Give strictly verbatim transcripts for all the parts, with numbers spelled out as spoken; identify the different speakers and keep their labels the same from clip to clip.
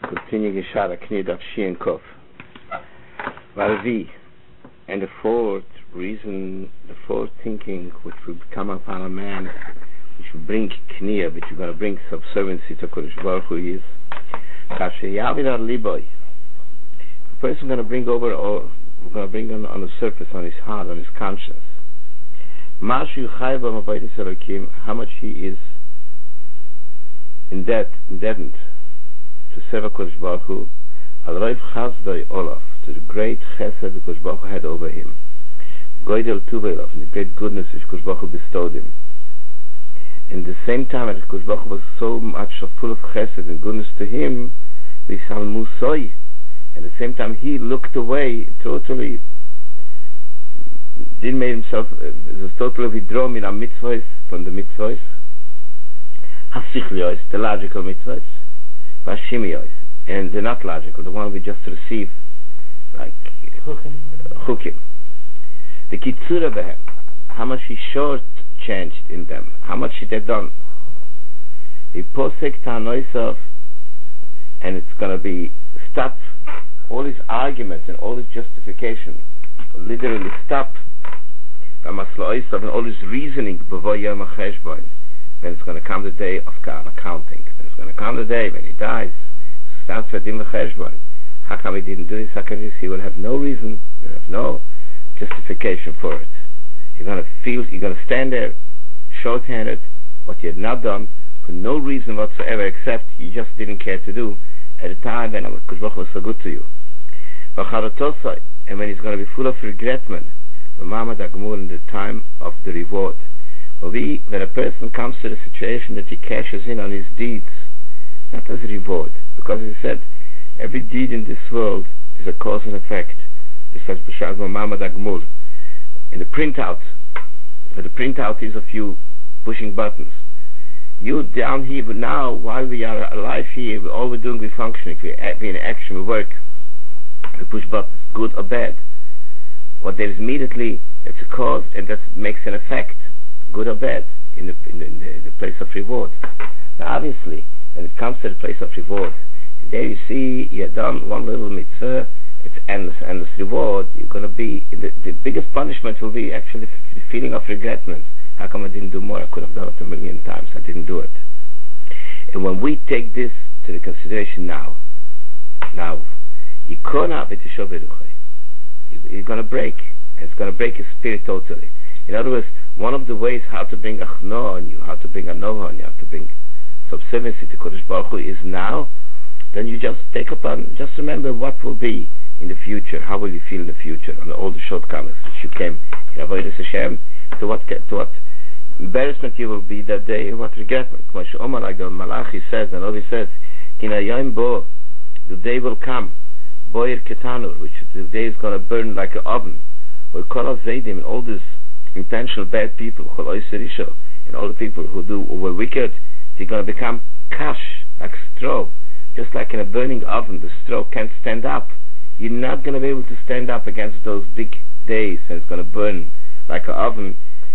Speaker 1: continue Geshara Knid of Shienkov. Valvi. And the fourth reason, the fourth thinking which will come upon a man, which will bring Kniya, which is going to bring subserviency to Kodesh Baruch Hu is Kasher Yavid Liboy. The person going to bring over, or we're going to bring on, on the surface, on his heart, on his conscience. Mashu Chayba Mavayis Elokim, how much he is in debt, indebted to Seva Kodesh Baruch Hu, Al Rav Chazdoi Olaf, to the great chesed that Kodesh Baruch Hu had over him, Goydel Tuvelov, and the great goodness which Kodesh Baruch Hu bestowed him. In the same time that Kodesh Baruch Hu was so much full of chesed and goodness to him, V'Sal Musoi, at the same time he looked away, totally didn't make himself, uh, was totally withdrawn in a mitzvahs, from the mitzvahs, Hasichlios, the logical mitzvahs, Vashimios, and the not logical, the one we just receive, like Chukim. Uh, the Kitzura Behem, how much he short changed in them, how much he had done. The Posek Tanoisov, and it's going to be stop all his arguments and all his justification, literally stop and all his reasoning when it's going to come the day of accounting, when it's going to come the day when he dies, starts with him how come he didn't do this, how come this, he will have no reason, he will have no justification for it. You're going to feel, you're going to stand there short-handed, what you had not done for no reason whatsoever except you just didn't care to do at a time when Kodesh Baruch Hu was so good to you. And when he's going to be full of regretment, in the time of the reward. We, when a person comes to the situation that he cashes in on his deeds, not as a reward, because he said, every deed in this world is a cause and effect. This says in the printout, where the printout is of you pushing buttons. You down here, but now, while we are alive here, all we're doing, we're functioning, we're in action, we work, we push buttons, good or bad. What there is immediately, it's a cause, and that makes an effect, good or bad, in the, in the, in the, the place of reward. Now obviously, when it comes to the place of reward, there you see, you have done one little mitzvah, it's endless, endless reward. You're going to be, the, the biggest punishment will be actually the feeling of regretment. How come I didn't do more? I could have done it a million times. I didn't do it. And when we take this to the consideration now, now, you're going to break, and it's going to break your spirit totally. In other words, one of the ways how to bring a chno on you, how to bring a nova on you, how to bring subserviency to Kodesh Baruch Hu is now. Then you just take up on, just remember what will be in the future, how will you feel in the future, on all the shortcomings which you came in Avodas Hashem, to what, to what embarrassment you will be that day, and what regretment. Like the Malachi says, and Ovi says, bo, the day will come, boyer ketanur, which the day is going to burn like an oven, or kol zaydim, and all these intentional bad people, and all the people who do who were wicked, they're going to become kash, like straw. Just like in a burning oven, the straw can't stand up. You're not going to be able to stand up against those big days, and it's going to burn like an oven.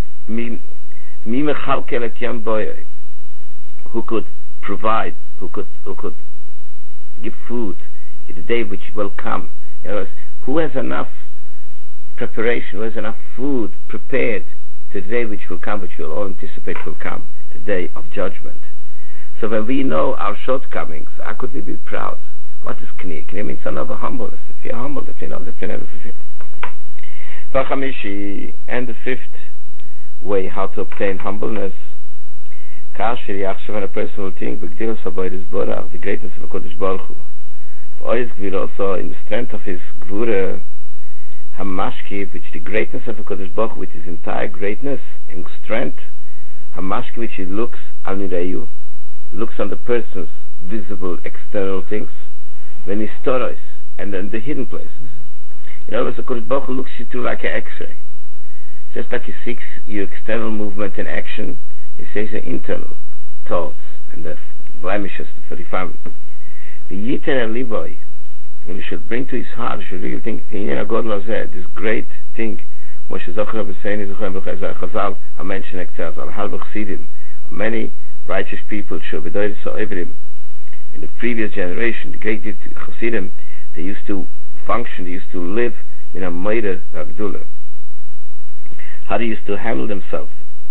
Speaker 1: Who could provide, who could who could give food in the day which will come? In other words, who has enough preparation, who has enough food prepared to the day which will come, which we'll all anticipate will come, the day of judgment. So when we know our shortcomings, how could we be proud? What is Kniya? Kniya means another humbleness. If you're humble, that you know that you never fulfill. And the fifth way how to obtain humbleness, when a person will think the greatness of Kodesh Baruch Hu, also in the strength of his Gvura, Hamashki, which the greatness of Kodesh Baruch Hu, with his entire greatness and strength, Hamashki, which he looks al nireyu, looks on the person's visible external things, when he stories, and then the hidden places. In other words, the Kodesh Baruch Hu looks you through like an X-ray. Just like he sees your external movement and action, he sees your internal thoughts and the blemishes, the refinement. The Yiter Liboy, when you should bring to his heart, you should really think, this great thing, Moshe Zohar B'Seini Zohar B'Chazal Chazal, I mentioned Ektzaz, Al Halbach Sidim, many righteous people, in the previous generation, the great Chassidim, they used to function, they used to live in a Meire Ragdula. How they used to handle themselves.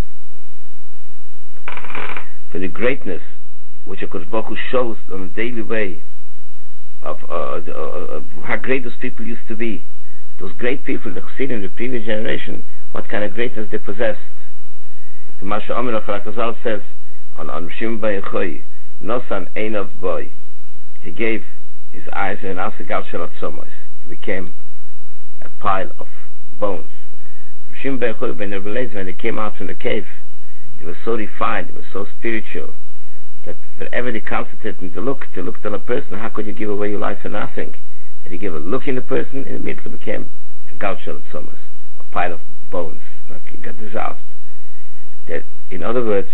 Speaker 1: For the greatness which HaKadosh Baruch Hu shows on a daily way of, uh, the, uh, of how great those people used to be. Those great people, the Chassidim in the previous generation, what kind of greatness they possessed. The Masha Amir of Rakazal says on on Shimon ben Yochai, Nosan Einav Boy, he gave his eyes an Asagal Shalat Somos. He became a pile of bones. Shimon ben Yochai, when they realized when they came out from the cave, they were so refined, they were so spiritual, that wherever they concentrated and they looked, they looked on a person, how could you give away your life for nothing? And he gave a look in the person, and immediately became a Gal Shalat Somos, a pile of bones, like he got dissolved. That, in other words,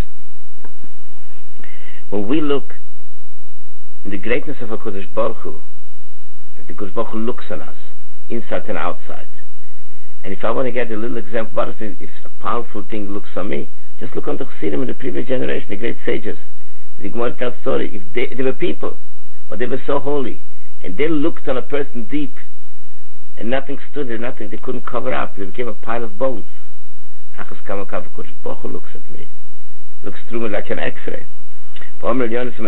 Speaker 1: when we look in the greatness of HaKadosh Baruch Hu, that the HaKadosh Baruch Hu looks on us, inside and outside. And if I want to get a little example, what if a powerful thing looks on me, just look on the Chassidim in the previous generation, the great sages. The Gemara tells story, if they, they were people, but they were so holy, and they looked on a person deep, and nothing stood there, nothing, they couldn't cover up, they became a pile of bones. HaKadosh Baruch Hu looks at me, looks through me like an X-ray. When he learned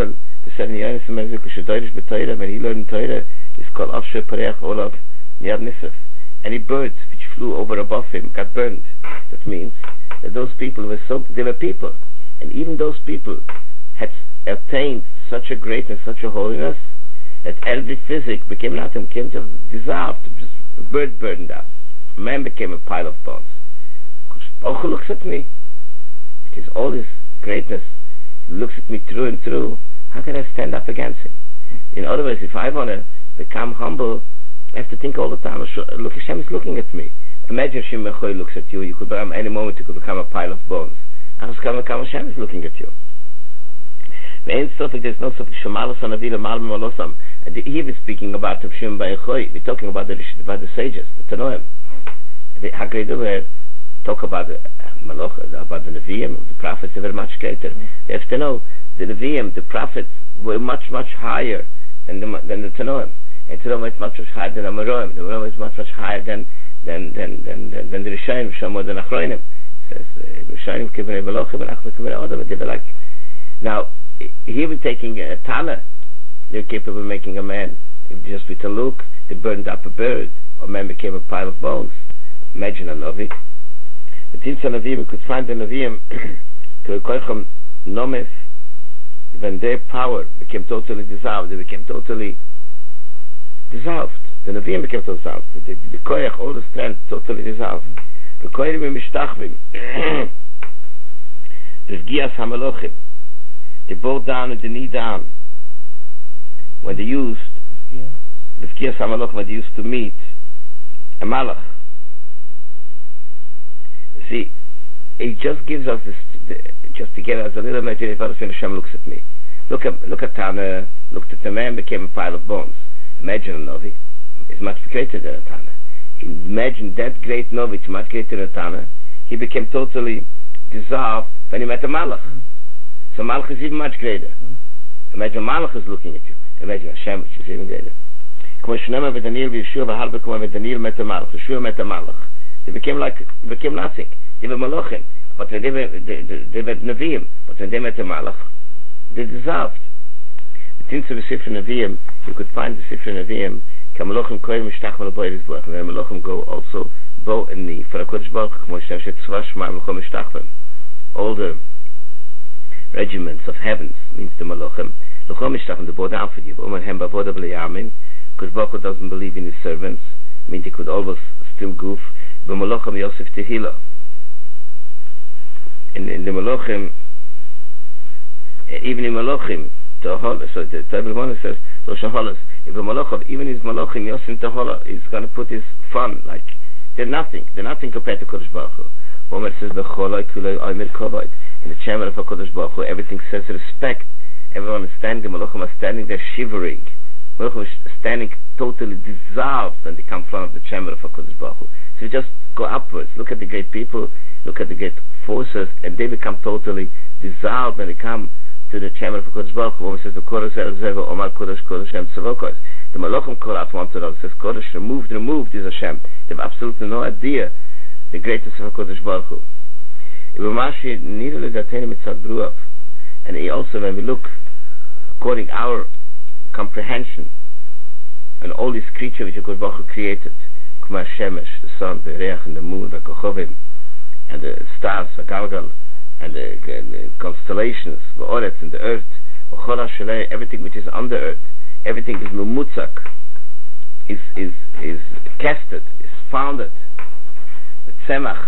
Speaker 1: Torah, it's called Afshe Pareach Olav Niyad Nisef. Any birds which flew over above him got burned. That means that those people were so, they were people, and even those people had attained such a greatness, such a holiness, that every physic became nothing, became just dissolved, just a bird burned up. A man became a pile of bones. Baruch Hu looks at me. It is all his greatness. He looks at me through and through. How can I stand up against him? In other words, if I want to become humble, I have to think all the time, look, Hashem is looking at me. Imagine Shimon ben Yochai looks at you, you could become, any moment you could become a pile of bones. Hashem is looking at you. There's no suffix Shemalos on Avila Malbim Alosam. Here we're speaking about Shimon ben Yochai. We're talking about the, about the sages, the Tanoim. The Hagredu talk about the uh, Malach, about the Nevi'im, the prophets. They were much greater. Mm-hmm. You have to know the Nevi'im, the prophets, were much much higher than the than the Tanoim. And Tanoim was much much higher than the Amoraim. The Amoraim was much much higher than than than than than, than the Rishonim, Shamor than Achronim. Says Rishonim Kivrei Malachim and Achronim Kivrei Odom. They were like, now here we're taking a Tana. They're capable of making a man. If just with a look, they burned up a bird, or a man became a pile of bones. Imagine a Novi. The Tinsa Nevi'im, we could find the Nevi'im, Nomes, when their power became totally dissolved, they became totally dissolved. The Nevi'im became totally dissolved. The, the, the Koyach, all the strength, totally dissolved. The Koyrim Mishtachvim, the V'gias HaMelochim, they bow down and they knee down. When they used, the V'gias HaMelochim, when they used to meet a Malach. See, it just gives us this, the, just to get us a little imagination of how Hashem looks at me. Look at look at Tana, looked at the man, became a pile of bones. Imagine a Novi is much greater than a Tana. Imagine that great Novi, is much greater than a Tana. He became totally dissolved when he met a Malach. Mm. So Malach is even much greater. Mm. Imagine Malach is looking at you. Imagine Hashem, which is even greater. Yeshua met a Malach. They became like, became nothing. They were Malachim, but when they were, they, they, they were Nevi'im, but when they met a Malach, they dissolved. The Tinsa V'Sifra Nevi'im, you could find the Sifra Nevi'im, Ka Malachim Koyim Mishtach Mal Boyris Baruch, and the Malachim go also bow and knee for a Kodesh Baruch, K'mo Hashem Shetzvah Shema Malachim Mishtachvim. All the regiments of heavens, means the Malachim, Lachom Mishtachvim, they bow down for you, Oman Hem Bavoda B'Leyamin, because Baruch doesn't believe in his servants, means he could always still goof, B'Malachim Yosef Tehillah. In, in the Malachim, even in Malachim, Teholah, so the Torah Mona says, so Shaholas, if the Malachim, even his Malachim Yosef Teholah, is going to put his fun, like, they're nothing, they're nothing compared to Kodesh Baruch Hu. Omer says, B'Cholai Kulei Omer Kovod, in the chamber of Kodesh Baruch Hu, everything says respect, everyone is standing, the Malachim are standing there shivering, Malachim is standing totally dissolved when they come in front of the chamber of Kodesh Baruch Hu. So you just go upwards, look at the great people, look at the great forces, and they become totally dissolved when they come to the chamber of Kodesh Baruch Hu, when it says the Kodesh Zeva Omar Kodesh Kodesh Shem Tzavokos. The Malachim call out one to another. It says Kodesh removed, removed is Hashem. They have absolutely no idea the greatness of Kodesh Baruch Hu. And he also, when we look according our comprehension and all these creatures which Kodesh Baruch Hu created, Kuma Shemesh, the sun, the Reach, and the moon, the Kochovim, and the stars, the Galgal, and the, and the constellations, the Oretz, and the earth, everything which is on the earth, everything is mumutzak, is is is casted, is founded. The tzemach,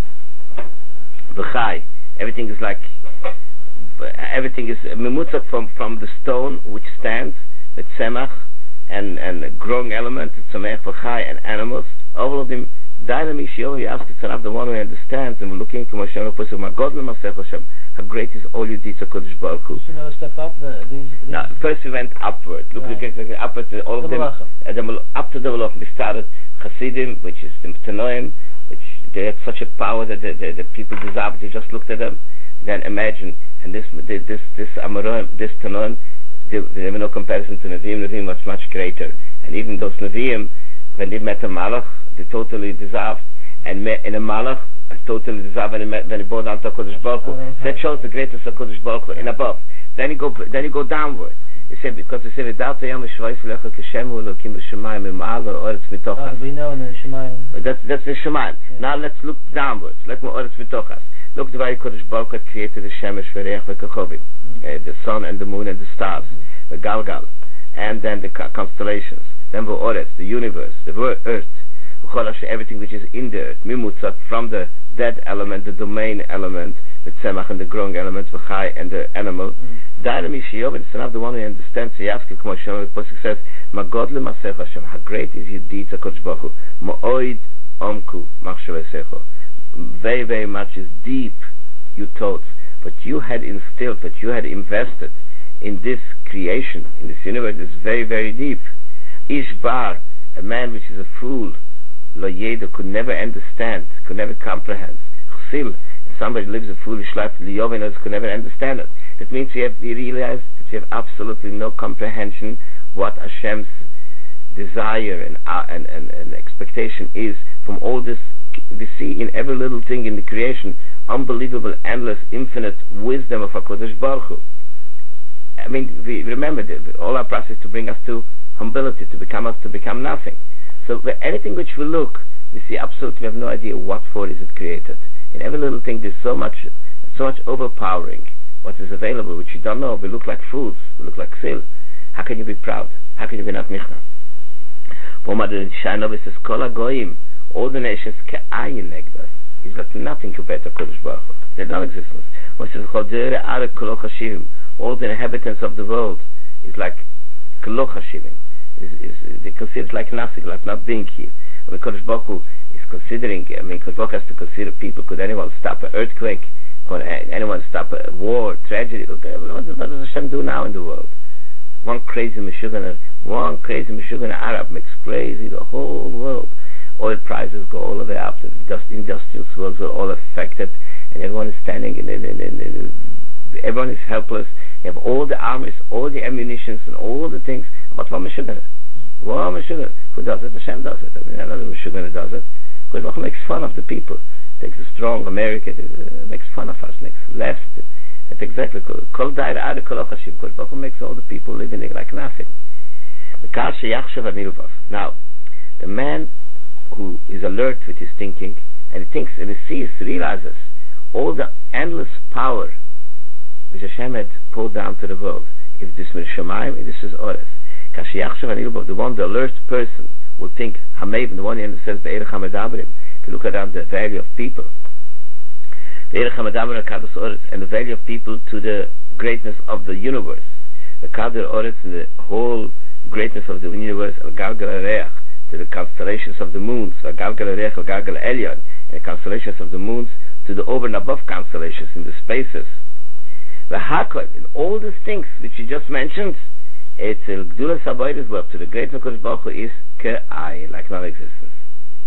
Speaker 1: v'chai, everything is like, everything is mumutzak from from the stone which stands, the tzemach, and and the growing element, the tzemach, v'chai, and animals, all of them. Dynamic Shiova, you ask it's the one who understands, and we're looking to Hashem, how great is all you did to Kodesh Baruch Hu.
Speaker 2: So now step up, the, these, these
Speaker 1: now, first we went upward, look, right. look, look, look upward, all of them, and then up to the Malachim, we started Hasidim, which is the Tanoim, which they had such a power that the, the, the people deserved, you just looked at them, then imagine, and this this this Amoraim, this Tanoim, they, they have no comparison to Nevi'im. Nevi'im was much greater, and even those Nevi'im, when they met a Malach, they totally dissolved, and met in a Malach, totally dissolved when he, met, when he bowed down to Kodesh Baruch Hu. Oh, that shows the greatness of Kodesh Baruch Hu in above. Then you go, then you go downward. He said because he said without the Yom Shvayis Lecha Keshemu Elokim B'Shemayim Ima'al V'Oretz Mitochas.
Speaker 2: We know in the Shemayim.
Speaker 1: That's that's the Shemayim. Yeah. Now let's look downwards. Let me Oretz Mitochas. Look the way Kodesh Baruch Hu created the Shemesh V'Reach V'Kochovim, mm. uh, the sun and the moon and the stars, mm. the Galgal, and then the constellations. Then the Oretz, the universe, the earth. Everything which is in the earth, mimutzak, from the dead element, the domain element, the tzemach and the growing element, the chai and the animal. Daira Mishiyov, it's not the one who understands. He asks, the Pasuk says, Magod lemasech Hashem, how great is your deeds, HaKadosh Baruch Hu, Ma'oid omku machshavesecho. Very, very much is deep, your thoughts, but you had instilled, but you had invested in this creation, in this universe, is very, very deep. Ishbar, a man which is a fool, Lo Yeda, could never understand, could never comprehend. Chsil, if somebody lives a foolish life, Liyovenos could never understand it. That means you have you realize that you have absolutely no comprehension what Hashem's desire and, uh, and, and, and expectation is from all this. We see in every little thing in the creation, unbelievable, endless, infinite wisdom of HaKadosh Baruch Hu. I mean, we remember that all our process to bring us to humility, to become us, to become nothing. So anything which we look, we see absolutely, we have no idea what for is it created. In every little thing there's so much, so much overpowering what is available, which you don't know. We look like fools, we look like sil. How can you be proud? How can you be not michna? All the nations ke'ayin negdas. He's got nothing compared to Kodesh Baruch Hu. They're non-existence. All the inhabitants of the world is like koloch hashivim. Is, is, they consider it like nothing, like not being here. I mean, Kodesh Baruch Hu is considering, I mean, Kodesh Baruch Hu has to consider people. Could anyone stop an earthquake? Could anyone stop a war, tragedy? Look, what does, what does Hashem do now in the world? One crazy Meshuggah, one crazy Meshuggah Arab makes crazy the whole world. Oil prices go all the way up. The industrial worlds are all affected, and everyone is standing, and, and, and, and, and everyone is helpless. You have all the armies, all the ammunitions, and all the things. But one Meshuggah, one Meshuggah, who does it? Hashem does it. I mean, another Meshuggah does it. Because Baruch makes fun of the people. Takes a strong America, uh, makes fun of us, makes less. That's exactly Kol Daira Ada Kol Chashiv. Because Baruch makes all the people living like nothing. Now, the man who is alert with his thinking, and he thinks and he sees, realizes all the endless power which Hashem had pulled down to the world. If this is Shemayim, if this is Ores. The one, the alert person, will think, Hamev, the one who understands the Erech HaMedabrim. If you look around the value of people, the Erech HaMedabrim Kadosh Ores, and the value of people to the greatness of the universe. The Kadosh Ores and the whole greatness of the universe, Al Galgal Reach, to the constellations of the moons, Al Galgal Reach, Al Galgal Elyon, and the constellations of the moons, to the over and above constellations in the spaces. The Hakod, in all these things which you just mentioned, it's El Gdulas HaBoyres work to the great HaKadosh Baruch Hu is Ke'ai, like non-existence.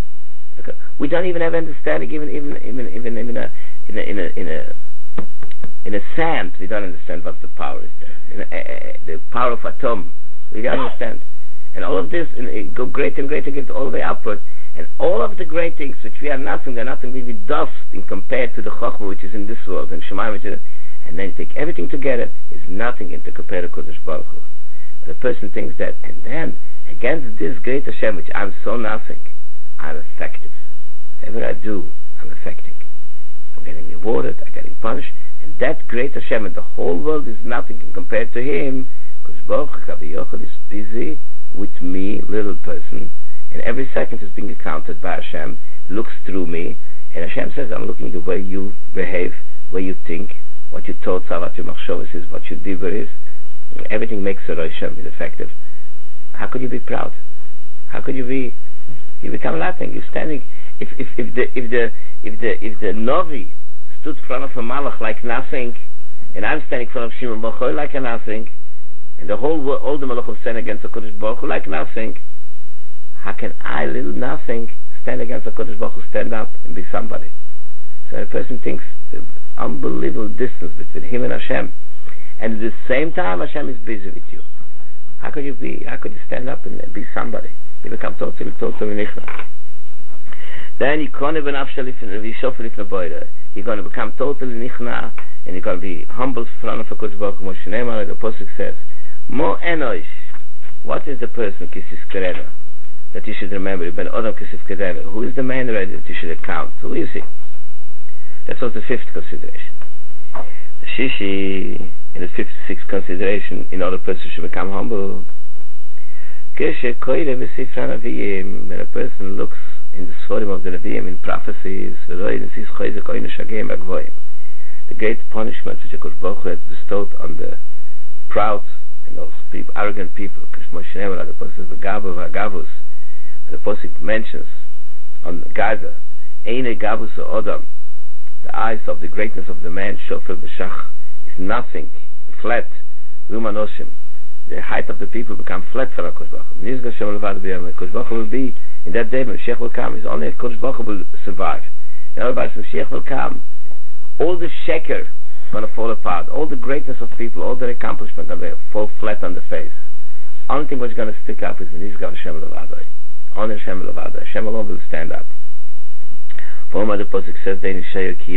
Speaker 1: Okay. We don't even have understanding, even even even even, even a, in a in a in a In a sand, we don't understand what the power is there. In a, uh, the power of atom, we don't understand. And all of this, and it go greater and greater, get all the way upward. And all of the great things which we are nothing, they're nothing, we be dust in compared to the Chokhmah which is in this world, and Shemayim which is, and then take everything together, is nothing into compare to Kodesh Baruch Hu. But the person thinks that, and then, against this great Hashem, which I'm so nothing, I'm effective. Whatever I do, I'm affecting. I'm getting rewarded, I'm getting punished, and that great Hashem, and the whole world is nothing compared to Him, because Baruch Hu is busy with me, little person, and every second is being accounted by Hashem, looks through me, and Hashem says, I'm looking the way you behave, way you think, what your thoughts are, what your machshavos is, what your dibur is. Everything makes a Hashem is effective. How could you be proud? How could you be? You become nothing. You're standing. If if if the if the if the if the Novi stood in front of a Malach like nothing, and I'm standing in front of Shimon Bar Yochai like a nothing, and the whole world, all the Malachim stand against the Kodesh Baruch Hu like nothing. How can I, little nothing, stand against the Kodesh Baruch Hu, stand up and be somebody? So a person thinks the unbelievable distance between him and Hashem, and at the same time Hashem is busy with you. How could you be? How could you stand up and be somebody? You become totally, totally nichna. Then you can't even you're going to become totally nichna, and you're going to be humble in front of the Kodesh Baruch Hu. Moshe Ne'emar, the Pasuk says, Mo enosh. What is the person kisis kereda that you should remember? Ben Adam kisif kereda. Who is the man already that you should account? Who is he? That was the fifth consideration. The shishi, in the fifty-sixth consideration, in order person should become humble. When a person looks in the Sforim of the Nevi'im, in prophecies, the great punishment which Kodesh Baruch Hu has bestowed on the proud and those people, arrogant people, the Pasuk mentions on Gaiva, Eine Gavus Odam, the eyes of the greatness of the man, Shofel B'Shach, is nothing, flat, Lumanoshim. The height of the people become flat for Kodesh Baruch Hu. Kodesh Baruch Hu will be, in that day when Mashiach will come, is only if Kodesh Baruch Hu will survive. In other words, when Mashiach will come, all the sheker is going to fall apart, all the greatness of people, all their accomplishment are going to fall flat on the face. Only thing what's going to stick up is Nizgav Hashem Levadai. Only Hashem Levadai. Hashem alone will stand up. For the Pasuk says, it's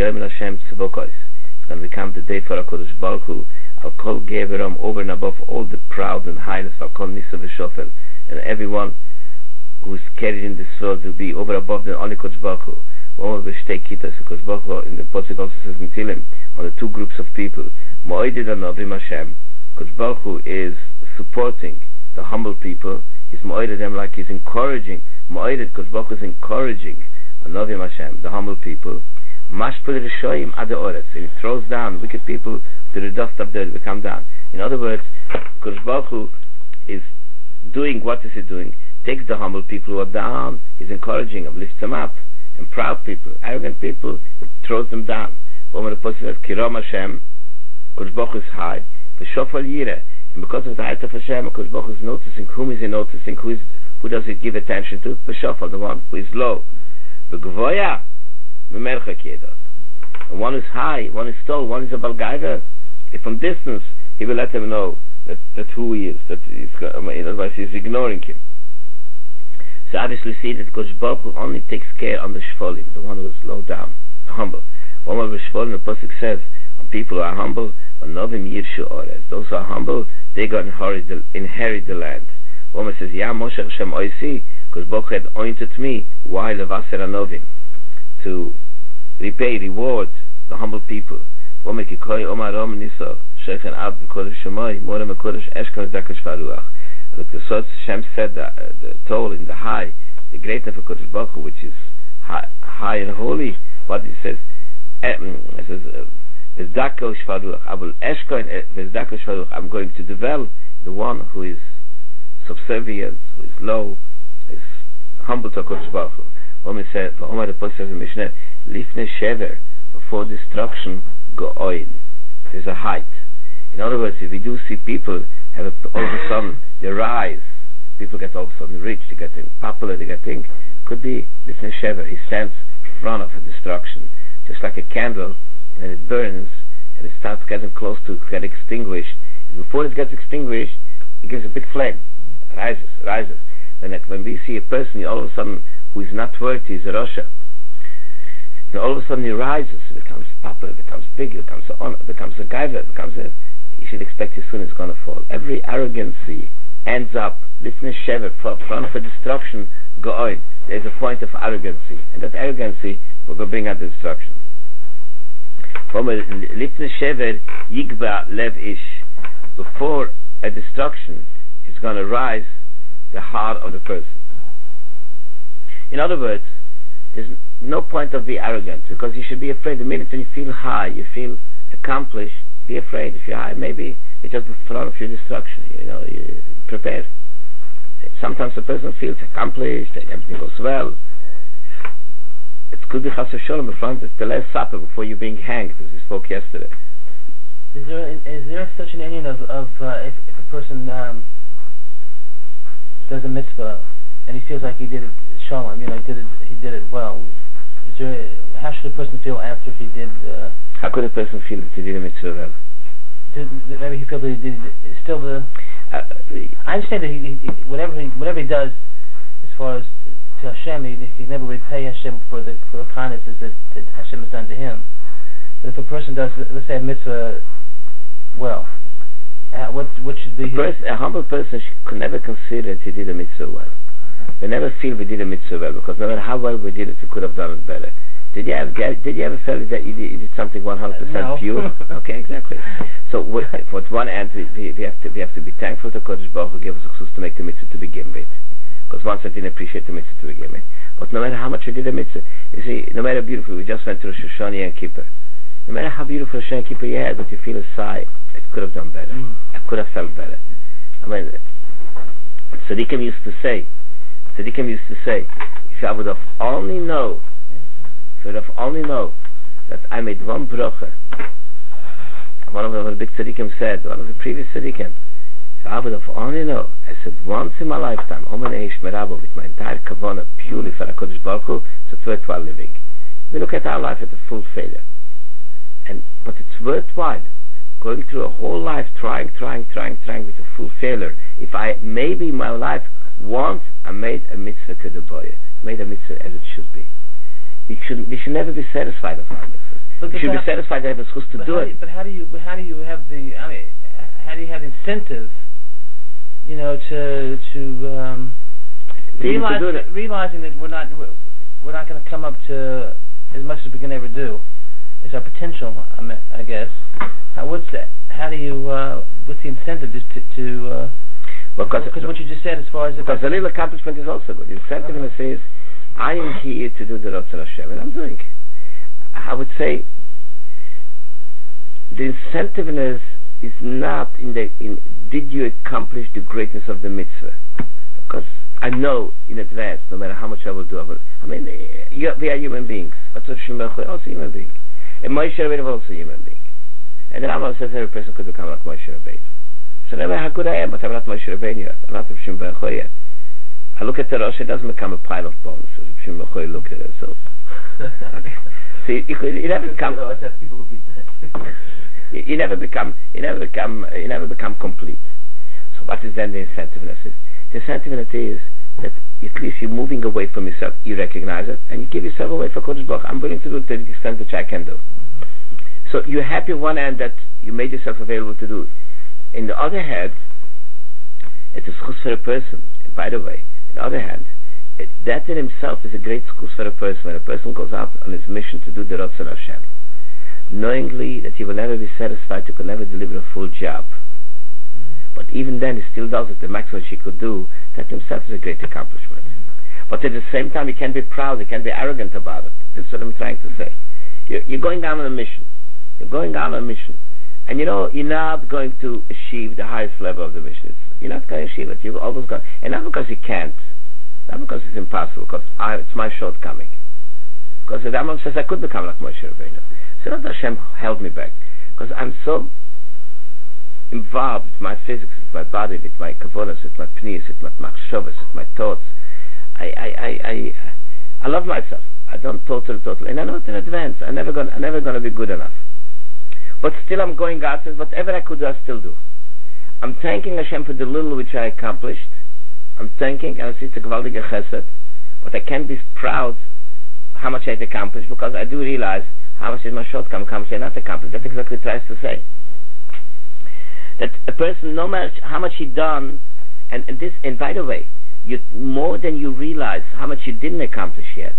Speaker 1: going to become the day for HaKadosh Baruch Hu, I'll call Geberam over and above all the proud and highness, I'll call Nisa V'Shofel, and everyone who's carried in this world will be over above the only Kodesh Baruch Hu. One will stay Kitas, Kodesh Baruch Hu, in the Pasuk also says in Tilim, on the two groups of people, Mo'edid Anovim Hashem, Kodesh Baruch Hu is supporting the humble people, he's Mo'edid them like he's encouraging, Mo'edid, Kodesh Baruch Hu is encouraging Anovim Hashem, the humble people, Mashpil Rishoyim Ade Oretz, and he throws down wicked people to the dust of the earth, they come down. In other words, Kodesh Baruch Hu is doing, what is he doing? Takes the humble people who are down, he's encouraging them, lifts them up, and proud people, arrogant people, he throws them down. When the Apostle says, Kiram Hashem, Kodesh Baruch Hu is high, V'shofal Yireh, and because of the height of Hashem, Kodesh Baruch Hu is noticing, whom is he noticing, who is, who does he give attention to? V'shofal, the one who is low. V'gvoya, V'merchak Yedot. And one is high, one is tall, one is a Balgaiva. If from distance he will let them know that, that who he is, that he's, otherwise he's ignoring him. So obviously see that Kodesh Baruch Hu only takes care on the Shfolim, the one who is low down, humble. One of the Shfolim, the Pasuk says, on people who are humble, Novim Yirshu Ores. Those who are humble, they're going to inherit the land. One says, Ya Moshe Hashem Oisi, because Baruch Hu had anointed me, why Levaser Anovim? To repay, reward the humble people. One make Koi Omar Rom Niso, Shechen Ab Kodesh Shemoy, Morem Kodesh Eshkon Zakash Faruach. Like the Sot Hashem said, the, the Torah in the high, the greatness of Kodesh Baruch Hu, which is high, high and holy. What it says, it says, V'zdako Shvaruach, Abul Eshkon V'zdako Shvaruach. I'm going to develop the one who is subservient, who is low, is humble to Kodesh Baruch Hu. Omer said, Omer the Pasuk says in Mishneh, Lifnei Shever, before destruction, go oin. There's a height. In other words, if we do see people have a, all of a sudden they rise, people get all of a sudden rich, they get popular, they get things. Could be Lifnei Shever. He stands in front of a destruction, just like a candle when it burns. and it starts getting close to get extinguished, before it gets extinguished, it gives a big flame, rises, rises. When, it, when we see a person, all of a sudden, who is not worthy, is a Rasha, and all of a sudden he rises, it becomes papa, it becomes big, it becomes a honor, it becomes a gaiva, it becomes a, you should expect as soon as it's going to fall. Every arrogancy ends up, lifnei shever, front for destruction, go'oin. There's a point of arrogancy, and that arrogancy will go bring out the destruction. Lifnei shever, yigba lev ish. Before a destruction is going to rise the heart of the person. In other words, there's no point of being arrogant, because you should be afraid. The minute when you feel high, you feel accomplished, be afraid. If you're high, maybe it's just the front of your destruction. You know, you prepare. Sometimes a person feels accomplished, everything goes well. It could be chas v'sholom in front of the last supper before you're being hanged, as we spoke yesterday.
Speaker 2: Is there is there such an union of of uh, if if a person um, does a mitzvah and he feels like he did it shalom, you know, he did it he did it well? Is there how should a person feel after he did? Uh,
Speaker 1: how could a person feel that he did a mitzvah well?
Speaker 2: Did, maybe he feels that he did still the. Uh, I understand that he, he whatever he whatever he does as far as to Hashem, he, he can never repay Hashem for the for the kindnesses that, that Hashem has done to him. But if a person does, let's say, a mitzvah well, uh, what what should be? A,
Speaker 1: pers- a humble person sh- could never consider that he did a mitzvah well. Uh-huh. We never feel we did a mitzvah well, because no matter how well we did it, we could have done it better. Did you ever did you ever feel that you did, you did something one hundred percent
Speaker 2: no.
Speaker 1: pure? Okay, exactly. So w- for one end, we, we, we have to we have to be thankful to Kodesh Baruch Hu gave us a chus to make the mitzvah to begin with, because once I didn't appreciate the mitzvah to begin with. But no matter how much we did the mitzvah, you see, no matter how beautiful, we just went to Rosh Hashanah and Kippur. No matter how beautiful Rosh Hashanah and Kippur you had, but you feel a sigh, it could have done better. Mm. I could have felt better. I mean, Tzaddikim used to say, Tzaddikim used to say, if I would have only know, if I would have only know that I made one bracha, one of the big Tzaddikim said, one of the previous Tzaddikim, if I would have only know, I said once in my lifetime, Omaneish Merabo, with my entire kavanah purely for HaKadosh Baruch Hu, it's worthwhile living. We look at our life at a full failure. And but it's worthwhile going through a whole life trying, trying, trying, trying with a full failure. If I maybe in my life once I made a mitzvah kedaboya, I made a mitzvah as it should be. We should we should never be satisfied with our mitzvahs. But we should be satisfied that I have a chus to do it.
Speaker 2: But how do you how do you have the I mean how do you have the incentive, you know, to to um, realize,
Speaker 1: to
Speaker 2: that, realizing that we're not we're not going to come up to as much as we can ever do. It's our potential, I, mean, I guess. How, what's that? How do you? Uh, what's the incentive just to? to uh, because because what you just said, as far as
Speaker 1: because a little accomplishment is also good. The incentive okay. says, I am here to do the Ratzon Hashem, and I'm doing. I would say the incentiveness is not in the in. Did you accomplish the greatness of the mitzvah? Because I know in advance, no matter how much I will do, I will. I mean, you, we are human beings. But also human being. And Moshe Rabbeinu was also a human being. And the Rambam says every person could become like Moshe Rabbeinu. So never how good I am, but I'm not Moshe Rabbeinu yet. I'm not Shimon ben Yochai yet. I look at the Rosh, it doesn't become a pile of bones, as Shimon ben Yochai looked at it. So, okay. So you, you, you never become. you, you never become. You never become. You never become complete. So what is then the incentiveness? Is the incentiveness is that at least you're moving away from yourself, you recognize it, and you give yourself away for Kodesh Baruch. I'm willing to do it to the extent that I can do. So you're happy on one hand that you made yourself available to do it. In the other hand, it's a schus for a person. And by the way, on the other hand, it, that in himself is a great schus for a person when a person goes out on his mission to do the Ratzon Hashem, knowingly that he will never be satisfied, he could never deliver a full job. But even then, he still does it, the maximum she could do. That himself is a great accomplishment. But at the same time, he can't be proud, he can't be arrogant about it. That's what I'm trying to say. You're, you're going down on a mission. You're going down on a mission. And you know, you're not going to achieve the highest level of the mission. It's, you're not going to achieve it. You're always going. And not because you can't. Not because it's impossible. Because I, it's my shortcoming. Because the Rambam says I could become like Moshe Rabbeinu. So not Hashem held me back. Because I'm so involved with my physics, with my body, with my kavonas, with my pnis, with my machshavas, with my thoughts. I, I, I, I, I love myself. I don't totally, totally, and I know it in advance. I'm never gonna, I'm never gonna be good enough. but still I'm going out, says, whatever I could do, I still do. I'm thanking Hashem for the little which I accomplished. I'm thanking, and I see it's a gewaltige chesed, but I can't be proud how much I've accomplished, because I do realize how much is my shortcoming, how much I not accomplished. That's exactly what it tries to say. That a person, no matter how much he done, and, and this, and by the way, you more than you realize how much you didn't accomplish yet,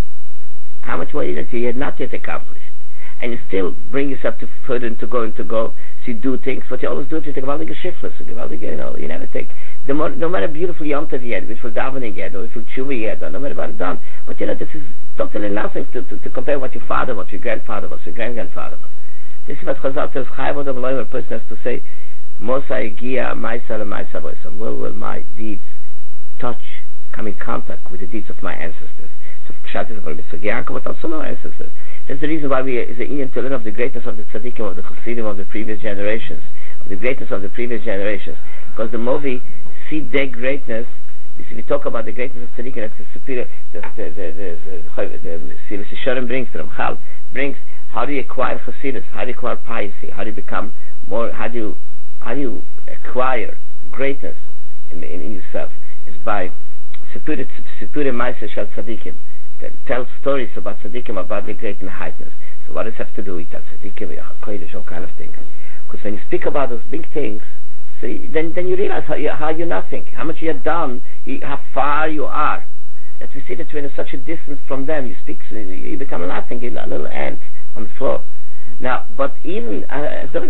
Speaker 1: how much more you, that you had not yet accomplished, and you still bring yourself to further and to go and to go. So you do things, but you always do it. You take about like a shiftless, you know. You never take the more, no matter beautiful yontav you had, beautiful davening you had, or beautiful tshuva you had, or no matter what it done. But you know, this is totally nothing to, to, to compare what your father was, your grandfather was, your great-grandfather was. This is what Chazal tells Chayv Adam Elohim. A person has to say, Mosa Egia Maisa LeMaisa Voisam. Will will my deeds touch, come in contact with the deeds of my ancestors? So Pshat is about Mitzvah Yaakov, but also no ancestors. That's the reason why we is the Indian to learn of the greatness of the tzaddikim, of the chassidim of the previous generations, of the greatness of the previous generations. Because the more we see their greatness, you see, we talk about the greatness of tzaddikim, that's the superior, the the the the the Shisharim brings, the Ramchal brings. How do you acquire chassidus? How do you acquire piety? How do you become more? How do you how do you acquire greatness in in, in yourself? Is by superior superior ma'aser shel tzaddikim. That tells stories about tzaddikim, about the great and heightness. So what does it have to do with that tzaddikim, kodesh, all kind of things? Because when you speak about those big things, see, then then you realize how, you, how you're nothing, how much you have done, you, how far you are. That we see that you're in such a distance from them. You speak, you become nothing, you're a little ant on the floor. Now, but even uh, I'm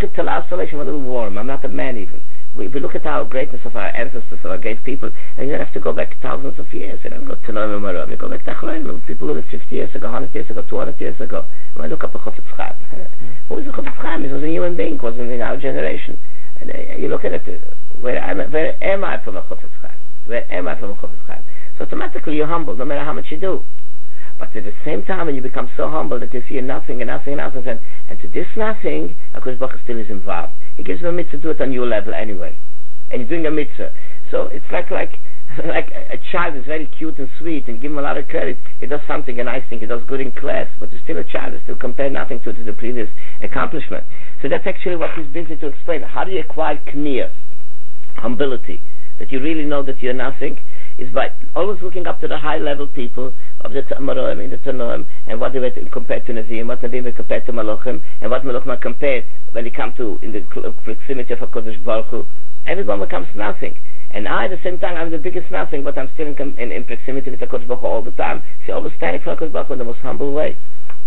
Speaker 1: a little warm. I'm not a man even. We, we look at our greatness of our ancestors, of our great people, and you don't have to go back thousands of years. You don't go to Noam Amaram. You go back to Achronim. People lived fifty years ago, one hundred years ago, two hundred years ago. When I look up a Chofetz Chaim, who was a Chofetz Chaim? He was a human being. Wasn't in our generation. And uh, you look at it. Where am I, where am I from a Chofetz Chaim? Where am I from a Chofetz Chaim? So automatically you're humble, no matter how much you do. But at the same time, when you become so humble that you see nothing and nothing and nothing, and, and to this nothing, HaKadosh Baruch Hu still is involved. He gives you a mitzvah to do it on your level anyway. And you're doing a mitzvah. So it's like like like a, a child is very cute and sweet, and give him a lot of credit. He does something, and I think he does good in class, but he's still a child. He still compare nothing to, to the previous accomplishment. So that's actually what he's busy to explain. How do you acquire k'niyah, humility, that you really know that you're nothing? Is by always looking up to the high level people of the Amaroim in the Tanoim, and what they were compared to Nevi'im, what Nevi'im were compared to Malachim, and what Malachim are compared when they come to in the proximity of HaKadosh Baruch Hu. Everyone becomes nothing. And I, at the same time, I'm the biggest nothing, but I'm still in, in, in proximity with HaKadosh Baruch Hu all the time. See, always standing for HaKadosh Baruch Hu in the most humble way.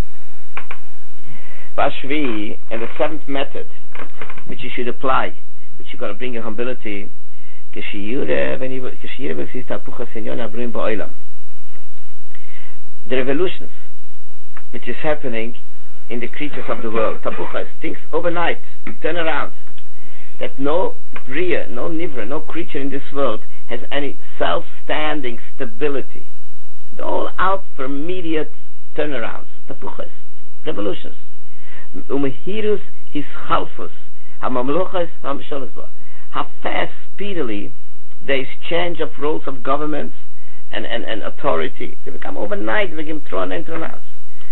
Speaker 1: Bashvi, and the seventh method, which you should apply, which you've got to bring your humility, the revolutions which is happening in the creatures of the world, tapuchas, things overnight turn around, that no bria, no nivra, no creature in this world has any self-standing stability. They're all out for immediate turnarounds, tapuchas, revolutions. Umehirus his chalfus, hamamluchas, hamshalazba. How fast, speedily, the exchange of roles of governments and, and, and authority. They become overnight, they become thrown into an house.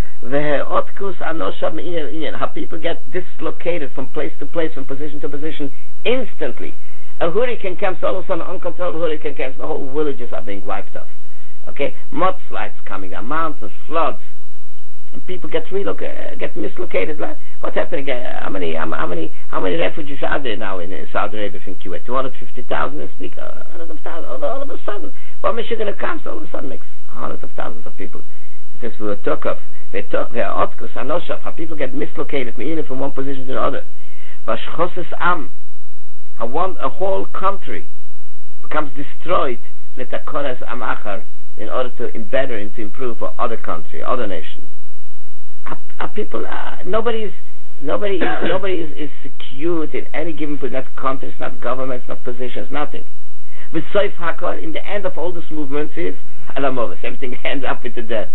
Speaker 1: How people get dislocated from place to place, from position to position, instantly. A hurricane comes, all of a sudden, uncontrolled hurricane comes, the whole villages are being wiped off. Okay? Mudslides coming down, mountains, floods. And people get relocated, get mislocated. What's happening? Uh, how many, how, how many, how many refugees are there now in, in Saudi Arabia from Kuwait? Two hundred fifty thousand. They speak. Uh, hundreds of thousands. All, all of a sudden, what mission going to come? So all of a sudden, makes hundreds of thousands of people. It says we were talk of, they talk, they are otkus, anoshaf. How people get mislocated, meaning from one position to the other. Vashchoses am. How one, a whole country becomes destroyed. Letakonas am achar, in order to better and to improve for other country, other nation. Are, are people, uh, nobody is, nobody is, nobody is, is secured in any given, not countries, not governments, not positions, nothing. With Soif Hakor, in the end of all these movements is Alamovas, everything ends up into death.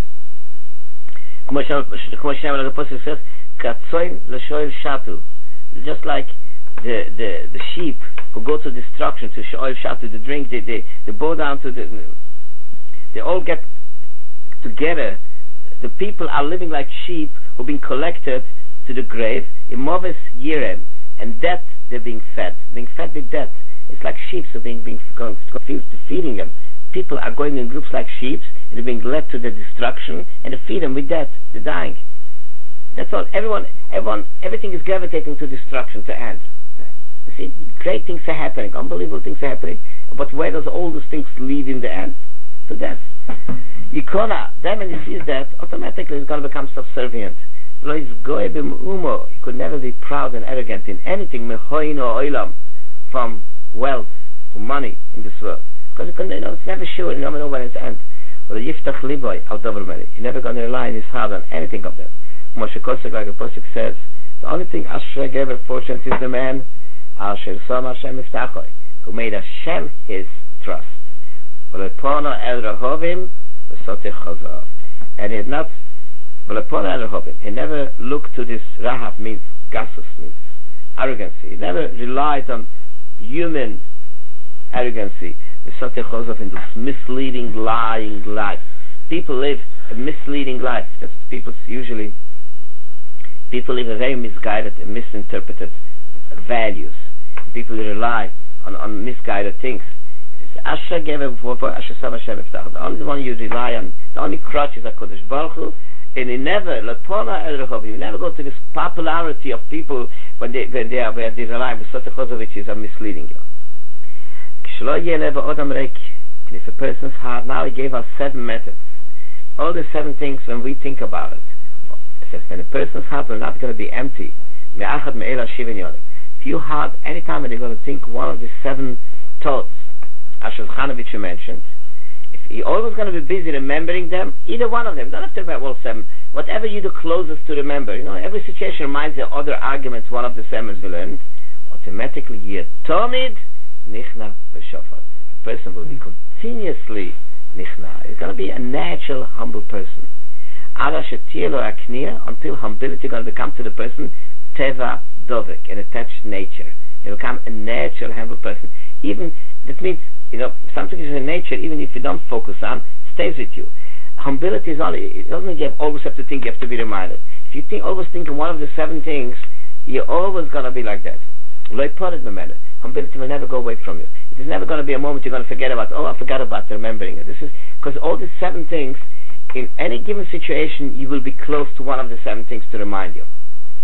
Speaker 1: Just like the, the, the sheep who go to destruction, to Shoel Shatu, to drink, they, they, they bow down to the, they all get together. The people are living like sheep who've been collected to the grave, imovis yirem, and death they're being fed, being fed with death. It's like sheep, so being being going to feeding them. People are going in groups like sheep, and they're being led to the destruction, and they feed them with death. They're dying. That's all. Everyone, everyone, everything is gravitating to destruction, to end. You see, great things are happening, unbelievable things are happening. But where does all those things lead in the end? To death. Yikona, then when he sees that, automatically he's going to become subservient. He could never be proud and arrogant in anything, from wealth, from money in this world. Because you, you know, it's never sure, you never know when it's end. But the Yiftach Liboy, you're never going to rely in his heart on anything of that. Moshe Kosek, like the Pasuk says, the only thing Ashrei gave fortunate is the man Asher Som Hashem Iftachoy, who made Hashem his trust. And he had not, he never looked to this Rahab, means gassus, means arrogancy. He never relied on human arrogancy, in this misleading, lying life. People live a misleading life. That's people usually. People live a very misguided and misinterpreted values. People rely on, on misguided things. The only one you rely on, the only crutch is HaKadosh Baruch Hu, and he never, you never go to this popularity of people when they when they are where they rely on the which is misleading you. And if a person's heart, now he gave us seven methods. All the seven things when we think about it. It says when a person's heart will not going to be empty. If you heart, anytime when you're going to think one of the seven thoughts, Asher Chanovich mentioned, if you're always going to be busy remembering them, either one of them, you don't have to remember all seven, whatever you're the closest to remember, you know, every situation reminds you of other arguments, one of the seven we learned, automatically you're tomid, nichna b'shofat. A person will be continuously nichna. He's going to be a natural, humble person. Until humility is going to become to the person teva dovek, an attached nature. You become a natural, humble person. Even, that means, you know, something is in nature, even if you don't focus on, it stays with you. Humility is only, it doesn't mean you have, always have to think, you have to be reminded. If you think, always think of one of the seven things, you're always going to be like that. Humility will never go away from you. It is never going to be a moment you're going to forget about, oh, I forgot about remembering it. This is, because all these seven things, in any given situation, you will be close to one of the seven things to remind you.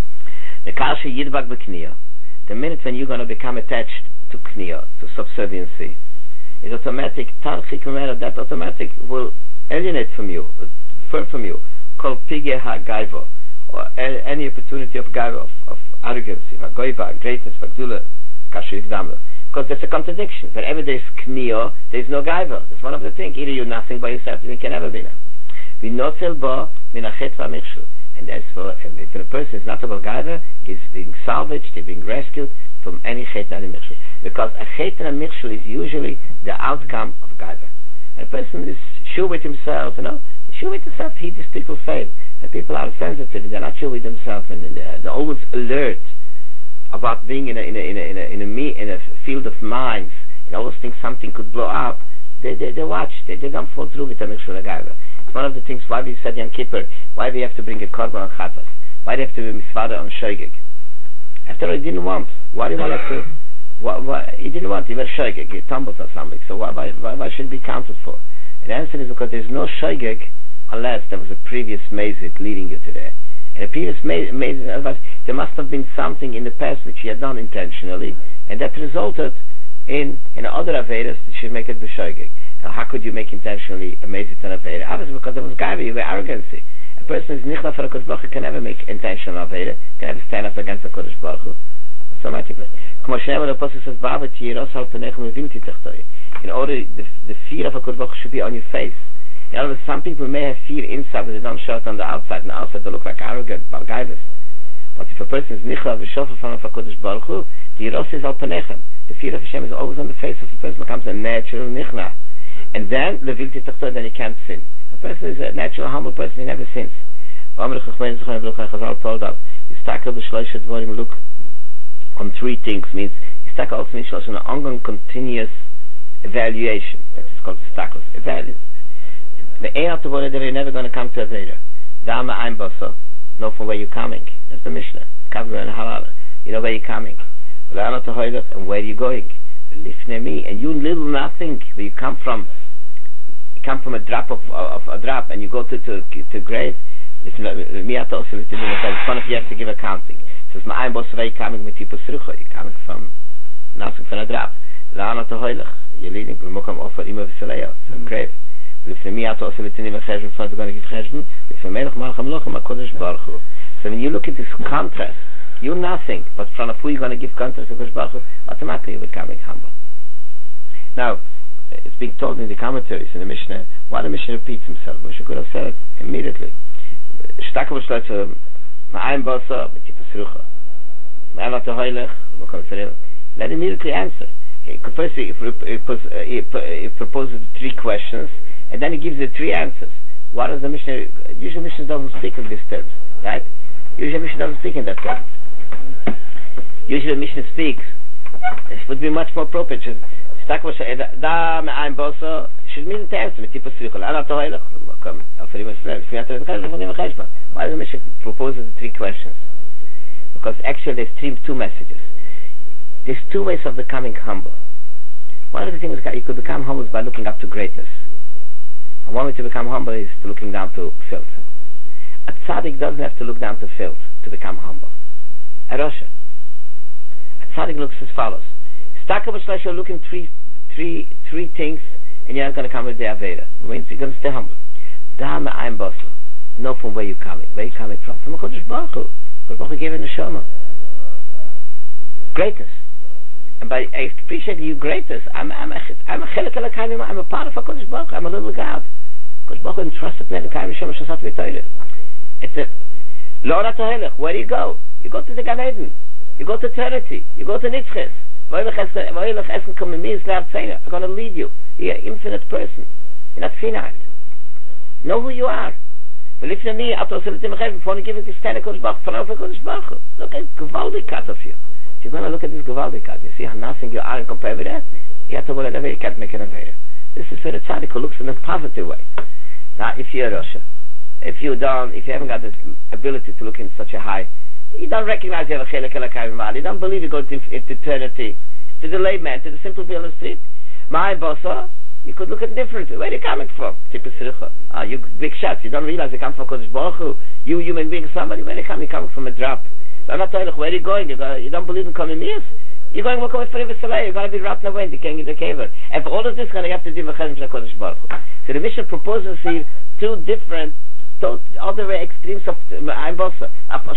Speaker 1: The minute when you're going to become attached to kniya, to subserviency, is automatic. That automatic will alienate from you, fur from you, called pige ha gaivo, or any opportunity of gaivo, of, of arrogancy, vagoiva, greatness, vagzula, kashrif damla. Because there's a contradiction. Wherever there's kniya, there's no gaiva. That's one of the things. Either you're nothing by yourself, you can never be none. V'nosel bo minachet v'amichshu. And that's for, if a person is not about gaiva, he's being salvaged, he's being rescued from any chet and michshul. Because a chet and michshul is usually the outcome of gaiva. And a person is sure with himself, you know, sure with himself, he, these people fail. And people are sensitive, they're not sure with themselves, and they're, they're always alert about being in a in a in a in a, in a, me, in a field of minds, and always think something could blow up. They they, they watch, they, they don't fall through with the michshul gaiva. It's one of the things why we said Yom Kippur, why we have to bring a korban on chatas, why they have to be misvada on shoygig. After all, he didn't want. Why do you want to? Why, why, he didn't want. He was shoygig. He tumbled or something. So why, why, why, why should it be counted for? And the answer is because there's no shoygig unless there was a previous mazit leading you to there. And a previous mazit, there must have been something in the past which he had done intentionally, and that resulted in in other avedas that should make it b'shoygig. Now, how could you make intentionally a mazit and aveda? Obviously, because there was gaiva, you were arrogancy. A person is nichla for a Kodesh Baruch Hu can never make intentional aveda, can never stand up against the Kodesh Baruch Hu. Automatically. In order, the, the fear of a Kodesh Baruch Hu should be on your face. In other words, some people may have fear inside, but they don't show it on the outside, and the outside they look like arrogant, balgaivas. But if a person is nichla v'shofar from a Kodesh Baruch Hu, the yiros is al panechem. The fear of Hashem is always on the face of the person, becomes a natural nichla. And then, levilti tachto, then he can't sin. A person is a natural, humble person, he never sins. Chazal told us, look on three things, means Yistakal also means an ongoing, continuous evaluation. That's called Yistakal. The air to word that you're never going to come to Aveda. Dama ein Boso, know from where you're coming. That's the Mishnah. Kabbalah and Halal. You know where you're coming. And where are you going? Me. And you little nothing, where you come from. You come from a drop of, of a drop, and you go to to, to grave. Me at also with the one of you have to give accounting. Says my I'm boss where you coming with people srucha. You're coming from nothing from a drop. You're leading from Mokam offer Ima V'Saleya to a grave. So when you look at this contrast, you're nothing, but from who you're going to give contrast to Kodesh Baruch Hu, automatically you're becoming humble. Now, it's being told in the commentaries in the Mishnah, why the Mishnah repeats himself. Moshe could have said it immediately. Let immediately answer. First, he, he, he, he proposes three questions, and then he gives the three answers. What is the Mishnah? Usually, Mishnah doesn't speak in these terms, right? Usually, Mishnah doesn't speak in that term. Usually, Mishnah speaks. It would be much more appropriate. Should mean the answer. Why does the Mishnah propose the three questions? Because actually, there's three, two messages. There's two ways of becoming humble. One of the things you could become humble is by looking up to greatness. And one way to become humble is to looking down to filth. A tzaddik doesn't have to look down to filth to become humble. A Rosha. A tzaddik looks as follows. You're looking three, three, three things, and you're not going to come with the Aveda. It means you're going to stay humble. Dama I'm Bosso. Know from where you're coming. Where you're coming from? From a Kodesh Baruch Hu. Kodesh Baruch Hu gave you neshama. Greatness. And by I appreciate you greatness, I'm I'm a I'm a chelik elakaim, I'm a part of a Kodesh Baruch Hu, I'm a little God. Kodesh Baruch Hu entrusted me the kaim shema shasat v'toyle. It's a lo natohelech. Where do you go? You go to the Gan Eden. You go to eternity. You go to Nitzches. I'm going to lead you. You're an infinite person. You're not finite. Know who you are. But if you're me, after before you give it to stand Kodesh Baruch Hu, Kodesh Baruch Hu. Look at Gewaldikat of you. If you're going to look at this Gewaldikat, you see how nothing you are compared with that, you have to worry that you can't make it a way. This is for the tzaddik who looks in a positive way. Now, if you're a Rosh, if you don't, if you haven't got this ability to look in such a high, you don't recognize you have a chelik elakaim mal. You don't believe you go into eternity. To the layman, to the simple people on the street. My bossa, you could look at it differently. Where are you coming from? Ah, you big shots. You don't realize you come from Kodesh Baruch Hu. You human being, somebody. Where are you coming? You're coming from a drop. So I'm not telling you where are you going. You, go, you don't believe in coming years. You're going to come for You're going to be wrapped away in the king in the cave. And for all of this, you're going to have to do the Kodesh Baruch Hu. So the mission proposes here two different, all the way extremes of I'm bossa.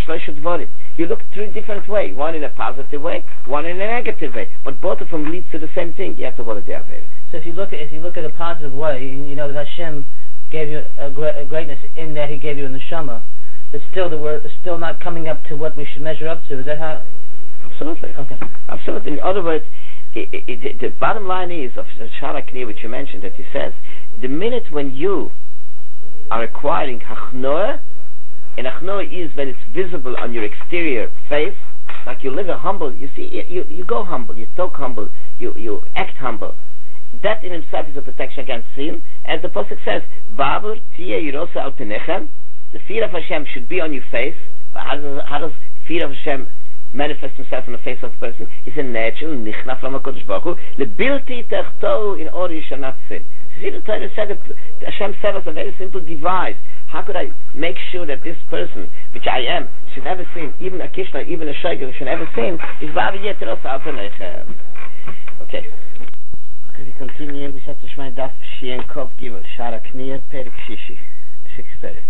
Speaker 1: You look through a different way, one in a positive way, one in a negative way, but both of them leads to the same thing. You have to go to the Aveda.
Speaker 2: So if you look at if you look at a positive way, you know that Hashem gave you a, gra- a greatness in that He gave you a neshama, but still the word still not coming up to what we should measure up to. Is that how?
Speaker 1: Absolutely.
Speaker 2: Okay.
Speaker 1: Absolutely. In other words, it, it, it, the bottom line is of Shara Kni, which you mentioned, that he says, the minute when you are acquiring hachnoah, and hachnoah is when it's visible on your exterior face, like you live a humble, you see, you, you go humble, you talk humble, you, you act humble. That in itself is a protection against sin. As the Pasuk says, Babur tiye yirosa al penechem, the fear of Hashem should be on your face. How does, how does fear of Hashem manifest himself on the face of a person? It's a natural nichna from HaKadosh Baruch Hu, lebilti techto in order you shall not sin. See, the Torah said that Hashem said us a very simple device. How could I make sure that this person, which I am, should never sin, even a kishna, even a shayger, should never sin, is Babi Yetros Alpenechem. Okay. Okay, we continue. We have to shmai daf Shien Kov Gimel, Shara Kniya, Perik Shishi. Six Perik.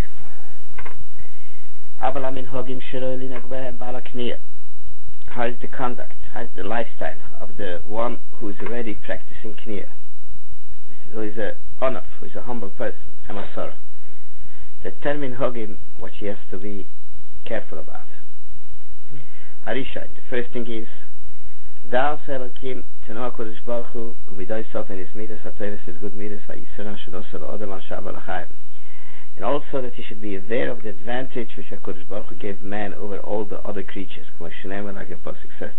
Speaker 1: Abala min hogim shiroli nagbehem bala Kniya. How is the conduct, how is the lifestyle of the one who is already practicing Kniya? Who is a honor, who is a humble person, Hamasara. The termin hogim, what he has to be careful about. Harisha, the first thing is, Da'al Selakim, to know HaKadosh Baruch Hu, who midoy sof in his midas, HaToyves, his good midas, HaYisrael, Shadosel, Odom, HaShabal, HaChaim. And also that he should be aware of the advantage which HaKadosh Baruch Hu gave man over all the other creatures. Like the Pasuk says,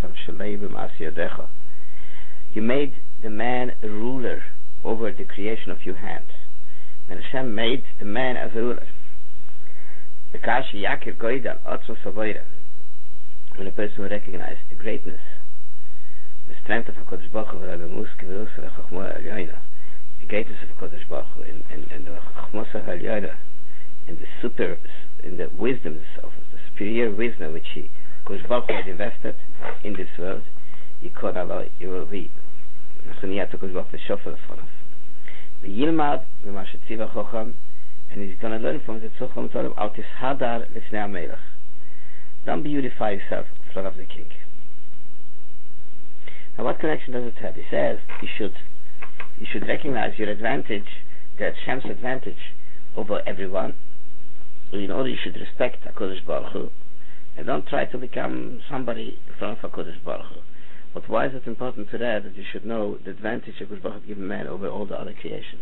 Speaker 1: you made the man a ruler over the creation of your hands. And Hashem made the man as a ruler. the Kashi Yakir Goidal, Otro Savoira, when a person will recognize the greatness, the strength of HaKadosh Baruch Hu, Rabbi Muski, V'Usra, Chachmoa, Elyoina, the greatness of HaKadosh Baruch Hu, and, and, and the Chachmoa, Elyoina, and the super, in the wisdoms of the superior wisdom which he, HaKadosh Baruch Hu, had invested in this world, Yikon Allah, you will be, Nachoniyat HaKadosh Baruch Hu, the Shofar of Chonaf. The Yilmad, the Mashetziva Chocham, and he's going to learn from the Tzucham Tzorem, Al Tishadar Lifnei HaMelech. Don't beautify yourself in front of the king. Now what connection does it have? He says you should you should recognize your advantage, the Hashem's advantage over everyone. In order you should respect HaKadosh Baruch Hu, and don't try to become somebody in front of HaKadosh Baruch Hu. But why is it important to that that you should know the advantage HaKadosh Baruch Hu given man over all the other creation?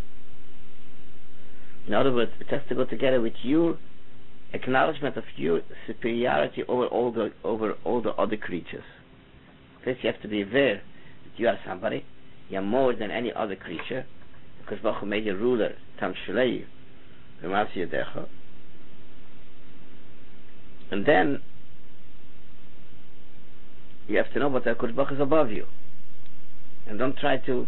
Speaker 1: In other words, it has to go together with your acknowledgement of your superiority over all the over all the other creatures. First, you have to be aware that you are somebody. You are more than any other creature, because Baruch Hu made you ruler. Tam Shalei, V'Masi Yadecha. And then you have to know what HaKadosh Baruch Hu is above you, and don't try to.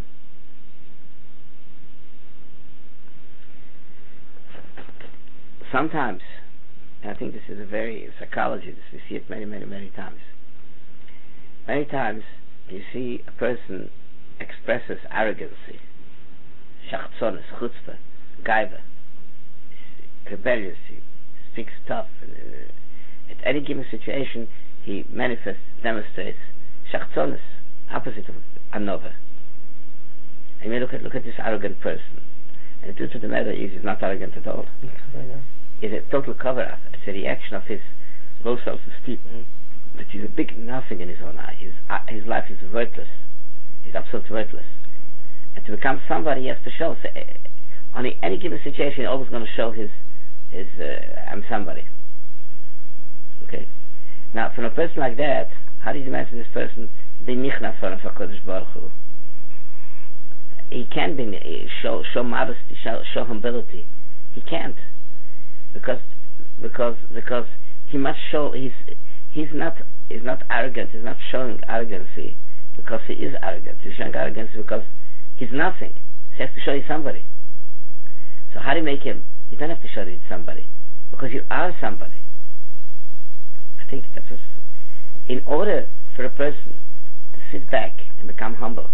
Speaker 1: Sometimes, and I think this is a very psychology, this we see it many, many, many times. Many times you see a person expresses arrogancy, shachzonis, chutzpah, gaiva, rebellious, he speaks tough, and uh, at any given situation he manifests, demonstrates shachzonis, opposite of another. And you may look at look at this arrogant person, and the truth of the matter is he's not arrogant at all. It's a total cover-up. It's a reaction of his low self-esteem. Mm. That he's a big nothing in his own eye. His, uh, his life is worthless. He's absolutely worthless. And to become somebody, he has to show. So, uh, on any given situation, he's always going to show his, his uh, I'm somebody. Okay? Now, from a person like that, how do you imagine this person be nichna for HaKadosh Baruch Hu? He can't be, uh, show, show modesty, show, show humility. He can't. Because, because, because he must show he's he's not he's not arrogant. He's not showing arrogancy because he is arrogant. He's showing arrogancy because he's nothing. He has to show you somebody. So how do you make him? You don't have to show you somebody because you are somebody. I think that's what's, in order for a person to sit back and become humble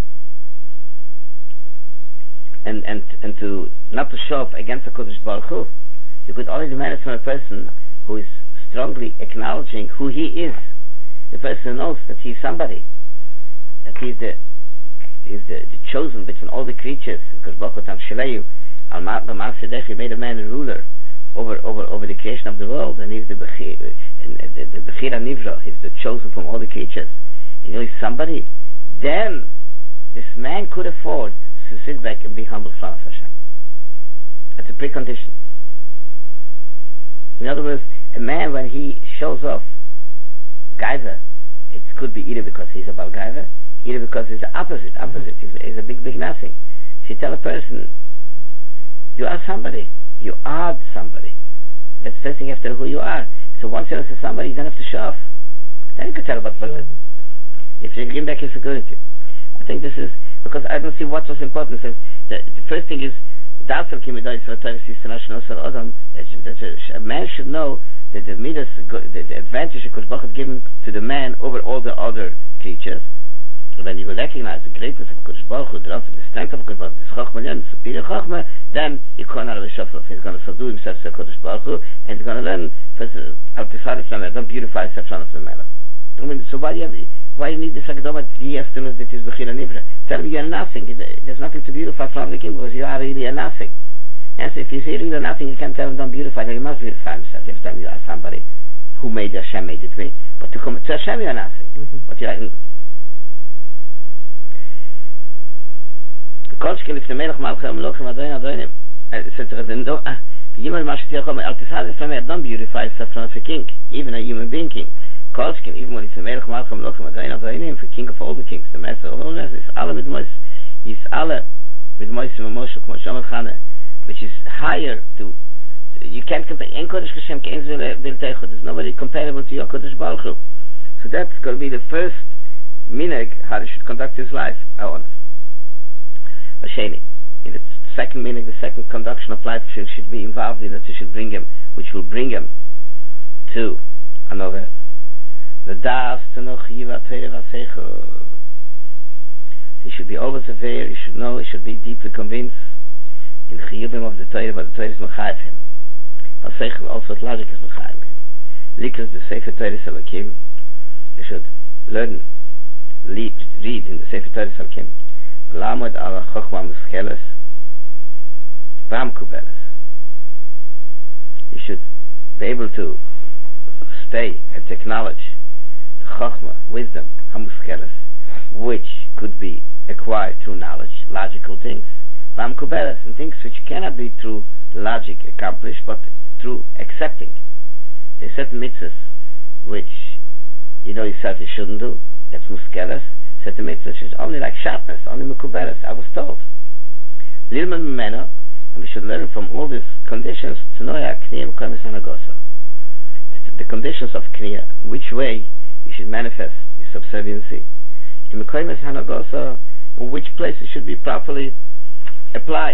Speaker 1: and and and to not to show up against the HaKadosh Baruch Hu. You could only demand it from a person who is strongly acknowledging who he is. The person knows that he's somebody, that he's the he's the, the chosen between all the creatures. Because Baruch Tam Shaleyu, Al Ma'as Yedech, he made a man a ruler over over over the creation of the world, and he's the Bechir, the, the Bechir Nivra. He's the chosen from all the creatures. And you know, he's somebody. Then this man could afford to sit back and be humble for Hashem. That's a precondition. In other words, a man, when he shows off gaiva, it could be either because he's about gaiva, either because he's the opposite. Opposite mm-hmm. is, is a big, big nothing. If you tell a person, you are somebody, you are somebody, that's the first thing after who you are. So once you're somebody, you don't have to show off. Then you can tell about what. If you give back your security. I think this is, because I don't see what's most important. Says the, the first thing is, that a man should know that the midas, the, the advantage that HaKadosh Baruch Hu had given to the man over all the other creatures. So when you will recognize the greatness of HaKadosh Baruch Hu, the strength of HaKadosh Baruch Hu, this Chochmah, the superior Chochmah, then you can't have a shuffle. He's going to subdue himself to HaKadosh Baruch Hu, and he's going to learn how to fare from it, don't beautify himself in front of the Melech. I mean, so why do you have, why you need this Akdoma that he has to know that he's Bechir Nivra? Tell him you're nothing. There's nothing to beautify in front of the king because you are really a nothing. And so if you say really nothing, you can't tell him don't beautify. Then you must beautify himself. You have to tell him you are somebody who made Hashem, made it me. But to come to Hashem, you're nothing. Mm-hmm. But you're like, Kolshkin, if the Melech Malchem Lochem Adoin Adoinim, et cetera. Then don't, ah, Yimal Mashtiach Omer, Al Tisad from it, don't beautify yourself from a king, even a human being king. Kolshkin, even when it's the Melech Malchem Lochem Adoin Adoinim, for king of all the kings, the master of all the master, is alle with Mois, is alle with Mois and Moshe, Kmo Shomer Chane, which is higher to, you can't compare. Ein Kodesh Hashem kein will will techo. There's nobody comparable to your Kodesh Baruch Hu. So that's going to be the first minhag how he should conduct his life. How honest. Asheni. In the second minhag, the second conduction of life should, should be involved in that. He should bring him, which will bring him to another. The das tenoch yiva teire vasecho. He should be always aware. He should know. He should be deeply convinced in the chiyuvim of the Torah, but the Torah is mechayev him. Vaseichel also with logic is mechayev him. Likras the Sefer Torah Selakim. You should learn, read, read in the Sefer Torah Selakim. Lamod ala chochma muskeles, vam kubeles. You should be able to stay and to acknowledge the chochma, wisdom, hamuskeles, which could be acquired through knowledge, logical things. Vam kubeles, and things which cannot be through logic accomplished, but through accepting. There are certain mitzvahs which you know yourself you shouldn't do. That's muskeles. Certain mitzvahs is only like sharpness, only mekubeles. I was told. Lilman memeno, and we should learn from all these conditions. Tnoya kniya mekoymes hanagosa. The conditions of kniya, which way you should manifest your subserviency. In mekoymes hanagosa, in which place it should be properly applied.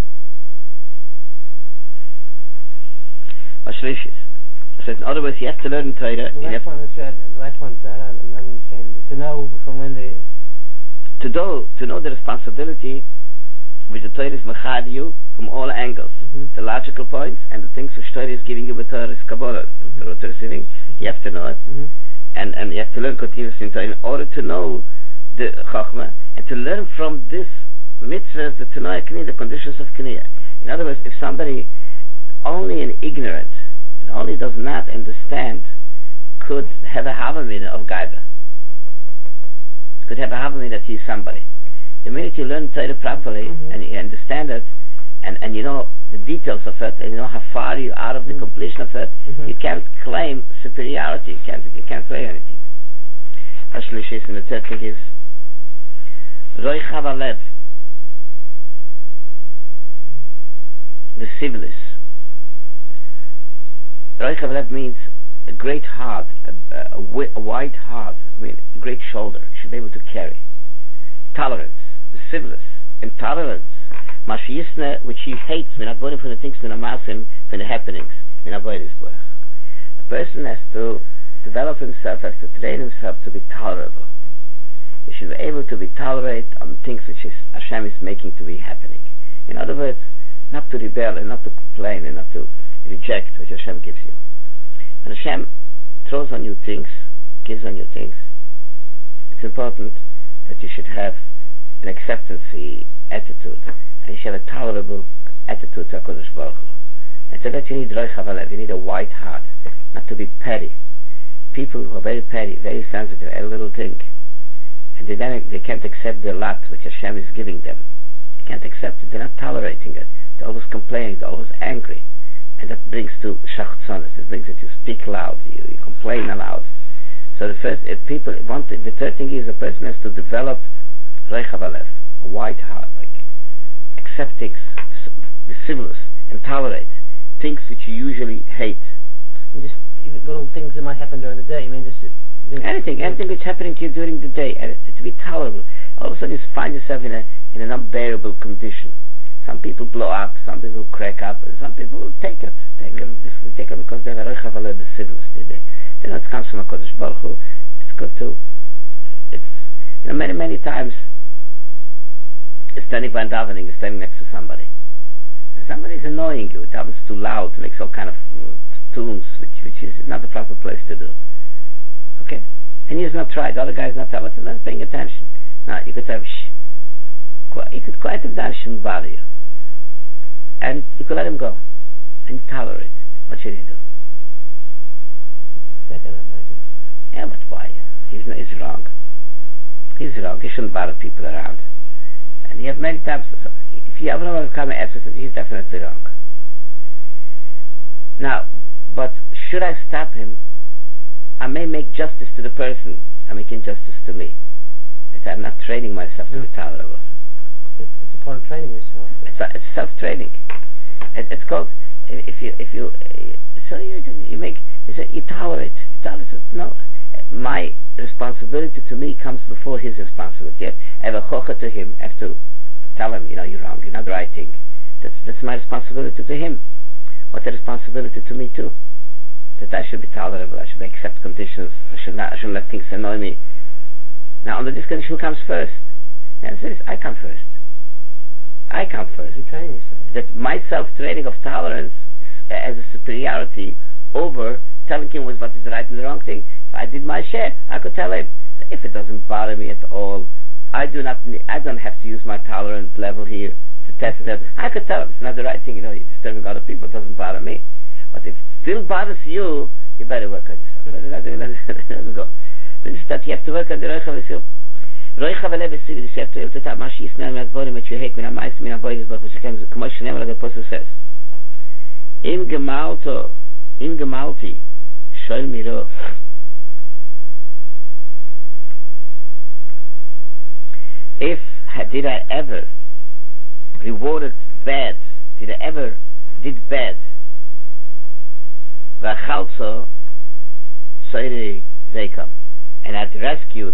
Speaker 1: Mashlishis. So in other words, you have to learn Torah.
Speaker 2: The last one is read. The last one, I don't understand. To know from when the
Speaker 1: to know to know the responsibility which the Torah is mechad you from all angles, mm-hmm. the logical points and the things which Torah is giving you with Torah is Kabbalah. Mm-hmm. Torah receiving, you have to know it, mm-hmm. and and you have to learn continuously in Torah in order to know the Chachma and to learn from this mitzvahs the Tanoia Kniya, the conditions of Kniya. In other words, if somebody only an ignorant and only does not understand could have a havamina of Gaiba, could have a havamina that he is somebody. The minute you learn Torah properly, mm-hmm. and you understand it, and, and you know the details of it, and you know how far you are of the mm-hmm. completion of it, mm-hmm. you can't claim superiority. You can't you can't say anything. Ashlishis, and the third thing is Roi Chavalev, the civilis. Roi Chavalev means a great heart, a, a, a, wi- a wide heart. I mean, a great shoulder. You should be able to carry. Tolerance, the civilis, intolerance. Mashiyisne, which he hates, min avoiding from the things, min amasim, from the happenings, min avoiding. A person has to develop himself, has to train himself to be tolerable. He should be able to be tolerate on things which is Hashem is making to be happening. In other words, not to rebel and not to complain and not to reject what Hashem gives you. When Hashem throws on you things, gives on you things, it's important that you should have an acceptancy attitude, and you should have a tolerable attitude to HaKadosh Baruch Hu. And so that you need Roi Chavalev, you need a white heart, not to be petty. People who are very petty, very sensitive, every little thing, and they, then, they can't accept the lot which Hashem is giving them. They can't accept it, they're not tolerating it. They're always complaining, they're always angry. And that brings to shachtzonis, it brings that you speak loud, you, you complain aloud. So the first, if people want it, the third thing is a person has to develop Roi Chavalev, a white heart, like accepting the civilus and tolerate things which you usually hate.
Speaker 2: You just even little things that might happen during the day. I mean, just uh,
Speaker 1: anything, anything which happening to you during the day, and to be tolerable. All of a sudden, you find yourself in a in an unbearable condition. Some people blow up, some people crack up, and some people take it, take mm. it, they take it because they're Roi Chavalev, the civilus. They they know it comes from HaKadosh Baruch Hu. It's good to. It's you know many many times. Standing by davening, you're standing next to somebody. And somebody is annoying you. It happens too loud, makes all kind of uh, tunes, which which is not the proper place to do. Okay, and he's not tried. The other guy is not but not paying attention. Now you could have shh. You could quiet him down. Shouldn't bother you, and you could let him go, and you tolerate. What should you do?
Speaker 2: Second,
Speaker 1: yeah, but why? He's he's wrong. He's wrong. He shouldn't bother people around. And you have many times, so if you ever want to come and ask him, he's definitely wrong. Now, but should I stop him? I may make justice to the person. I'm making justice to me. That I'm not training myself to mm. be tolerable.
Speaker 2: It's, it's a part of training yourself.
Speaker 1: It's, a, it's self-training. It, it's called, if you if you so you you make you say you tolerate you tolerate no, my responsibility to me comes before his responsibility. I have a chocha to him. I have to tell him, you know, you're wrong, you're not the right thing. That's that's my responsibility to him. What's the responsibility to me too? That I should be tolerable. I should accept conditions. I should not. I shouldn't let things annoy me. Now, under this condition, who comes first? The answer is I come first. I come first.
Speaker 2: You train yourself.
Speaker 1: That my self-training of tolerance has a superiority over telling him what is the right and the wrong thing. If I did my share, I could tell him. If it doesn't bother me at all, I do not. I don't have to use my tolerance level here to test that. I could tell him it's not the right thing. You know, you're disturbing other people. It doesn't bother me. But if it still bothers you, you better work on yourself. It doesn't go. So this is that you have to work on the Roicha V'Sil. Roicha V'Lebesiri, you have to look at Mashi Yisnei Me'advorim which you hate min ha'mais min ha'boides Baruch Hashem. K'mo shenemar the Apostle says, Im gemalto, im gemalti, shol miro. If did I ever rewarded bad, did I ever did bad, v'achalzo tzori zeikam, and I'd rescued,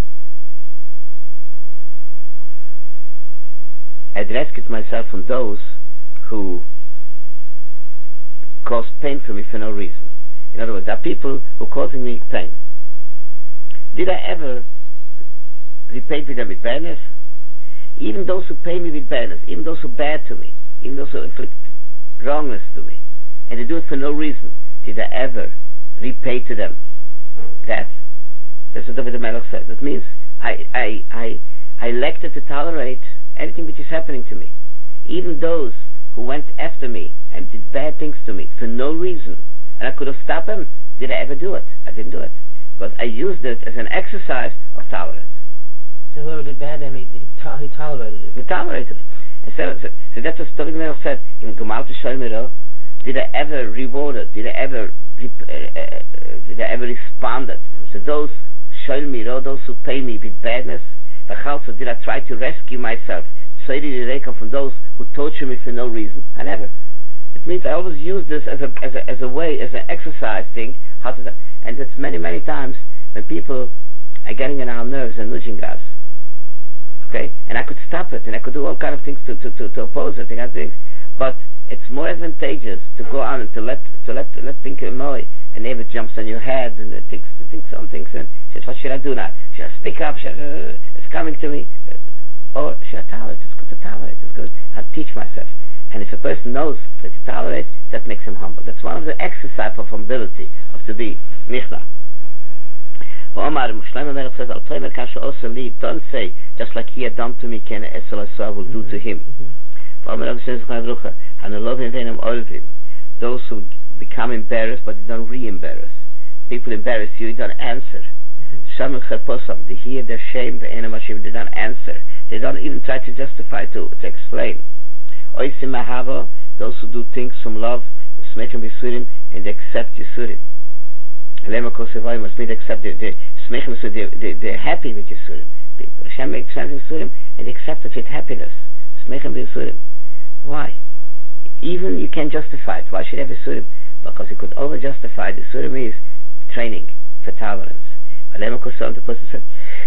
Speaker 1: I'd rescued myself from those who caused pain for me for no reason. In other words, there are people who are causing me pain. Did I ever repay them with badness? Even those who pay me with badness, even those who are bad to me, even those who inflict wrongness to me, and they do it for no reason, did I ever repay to them that? That's what David HaMelech says. That means I, I, I, I elected to tolerate anything which is happening to me. Even those who went after me and did bad things to me for no reason, and I could have stopped them, did I ever do it? I didn't do it. Because I used it as an exercise of tolerance.
Speaker 2: So whoever did bad to him, he, he, to- he tolerated it.
Speaker 1: He tolerated it. And so, so, so that's what David HaMelech said. In Gemalto Shalmiro, did I ever reward it? Did I ever rep- uh, uh, did I ever respond it? So those Shalmiro, those who pay me with badness, also did I try to rescue myself from those who torture me for no reason? I never. It means I always use this as a as a as a way, as an exercise thing. How to, and it's many many times when people are getting on our nerves and nudging us. Okay, and I could stop it, and I could do all kind of things to to, to, to oppose it, and things. But it's more advantageous to go on and to let to let to let think annoy. A neighbor jumps on your head and uh, thinks thinks some things and says, "What should I do now? Should I speak up? Should I, uh, it's coming to me." Or should I tolerate? It's good to tolerate. It's good. I'll teach myself. And if a person knows that he tolerates, that makes him humble. That's one of the exercise of humility, of to be nichna. Omar Shlomo Melech says, "Al toimer kasha also lead." Don't say just like he had done to me, Ken Esel I will do to him. Omar says, those who become embarrassed, but they don't re-embarrass. People embarrass you, you don't answer. Mm-hmm. They hear their shame, the enemy, they don't answer. They don't even try to justify, to, to explain. Those who do things from love, and they accept Yisurim. They accept they, they, they, they're happy with Yisurim. Hashem makes Yisurim and they accept it with happiness. Why? Even you can't justify it. Why should you have Yisurim? Because you could over justify the Yisurim is training for tolerance. The person said,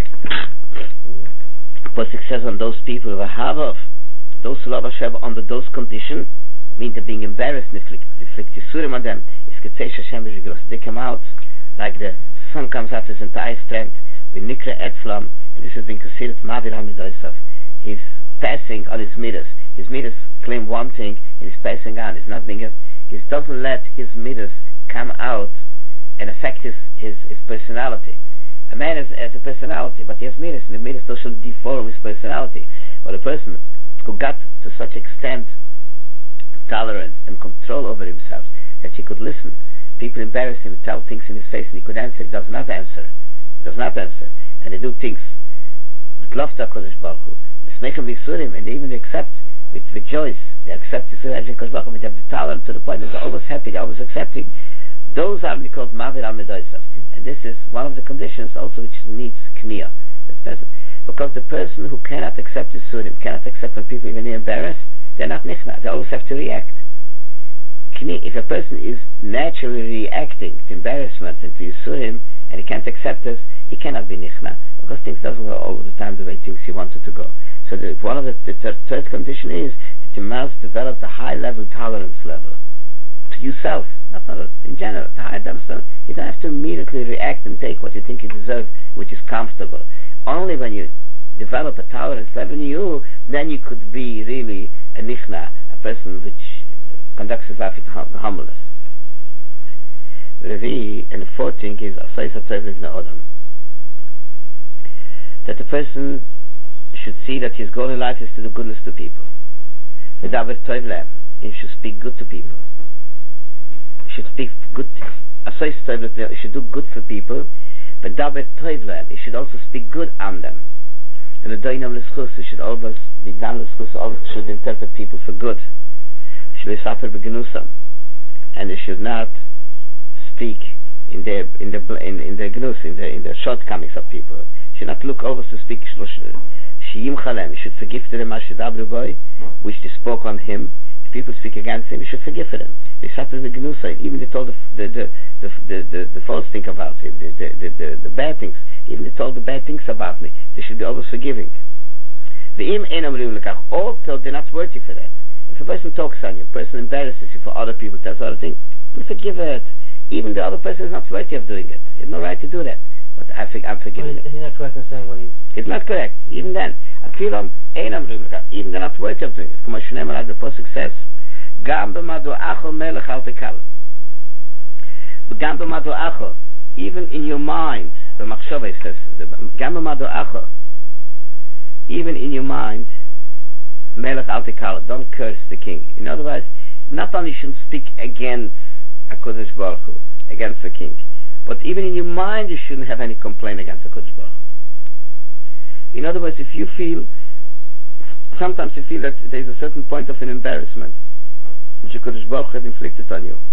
Speaker 1: Pasuk says on those people who have of those who love Hashem under those conditions, mean they're being embarrassed and inflict, inflict Yisurim on them. They come out like the sun comes out his entire strength with Nikra Etzlam, and this has been considered Mavir HaMidosav. He's passing on his midas. His midas claim one thing and he's passing on. He's not being a, he doesn't let his midas come out and affect his, his, his personality. A man has, has a personality, but he has midas, and the midas doesn't deform his personality. But a person who got to such extent tolerance and control over himself that he could listen, people embarrass him, tell things in his face, and he could answer. He does not answer. He does not answer. And they do things with love to HaKadosh Baruch Hu. They make him Yisurim, and they even accept with, with joy. They accept Yisurim, HaKadosh Baruch Hu, they have the tolerance to the point that they're always happy, they're always accepting. Those are called Mavir HaMidosav. And this is one of the conditions also which needs Kniyah. Because the person who cannot accept Yisurim, cannot accept when people even are embarrassed, they're not nichna. They always have to react. if a person is naturally reacting to embarrassment and to Yisurim, and he can't accept this, he cannot be Nichna, because things doesn't go all the time the way he thinks he wanted to go. So the, one of the, the third, third condition is that you must develop the high level tolerance level to yourself, not, not in general. The high level, you don't have to immediately react and take what you think you deserve, which is comfortable. Only when you develop a tolerance level in you, then you could be really a Nichna, a person which conducts his life with hum- humbleness. Revi, and the fourth thing is that the person should see that his goal in life is to do goodness to people. He should speak good to people. He should speak good. He should do good for people, but he should also speak good on them. And he should always be done. Always should interpret people for good. And they should not speak in their in their in, in their gnus, in their in their shortcomings of people. He should not look over to speak. He should forgive to them which they spoke on him. If people speak against him, he should forgive for them. Even they told the the the the, the, the, the false thing about him, the the, the the the bad things. Even they told the bad things about me. They should be always forgiving. Also, they're not worthy for that. If a person talks on you, a person embarrasses you for other people, tells other things, you forgive it. Even the other person is not worthy of doing it. He has no right to do that. But I think I'm forgiving
Speaker 2: well,
Speaker 1: him.
Speaker 2: He's not correct in saying what he's...
Speaker 1: It's not correct. Even then. I feel on Einam Rivlika. Even they're not worthy of doing it. Come on, Shneimar, like the Pasuk says. Gam b'mado acho melech al tekal. Gam b'mado acho. Even in your mind, the Machshava says, Gam b'mado acho. Even in your mind, melech al tekal. Don't curse the king. In other words, not only shouldn't speak against HaKadosh Baruch Hu, against the king, but even in your mind you shouldn't have any complaint against HaKadosh Baruch Hu. In other words, if you feel, sometimes you feel that there is a certain point of an embarrassment which HaKadosh Baruch Hu has inflicted on you,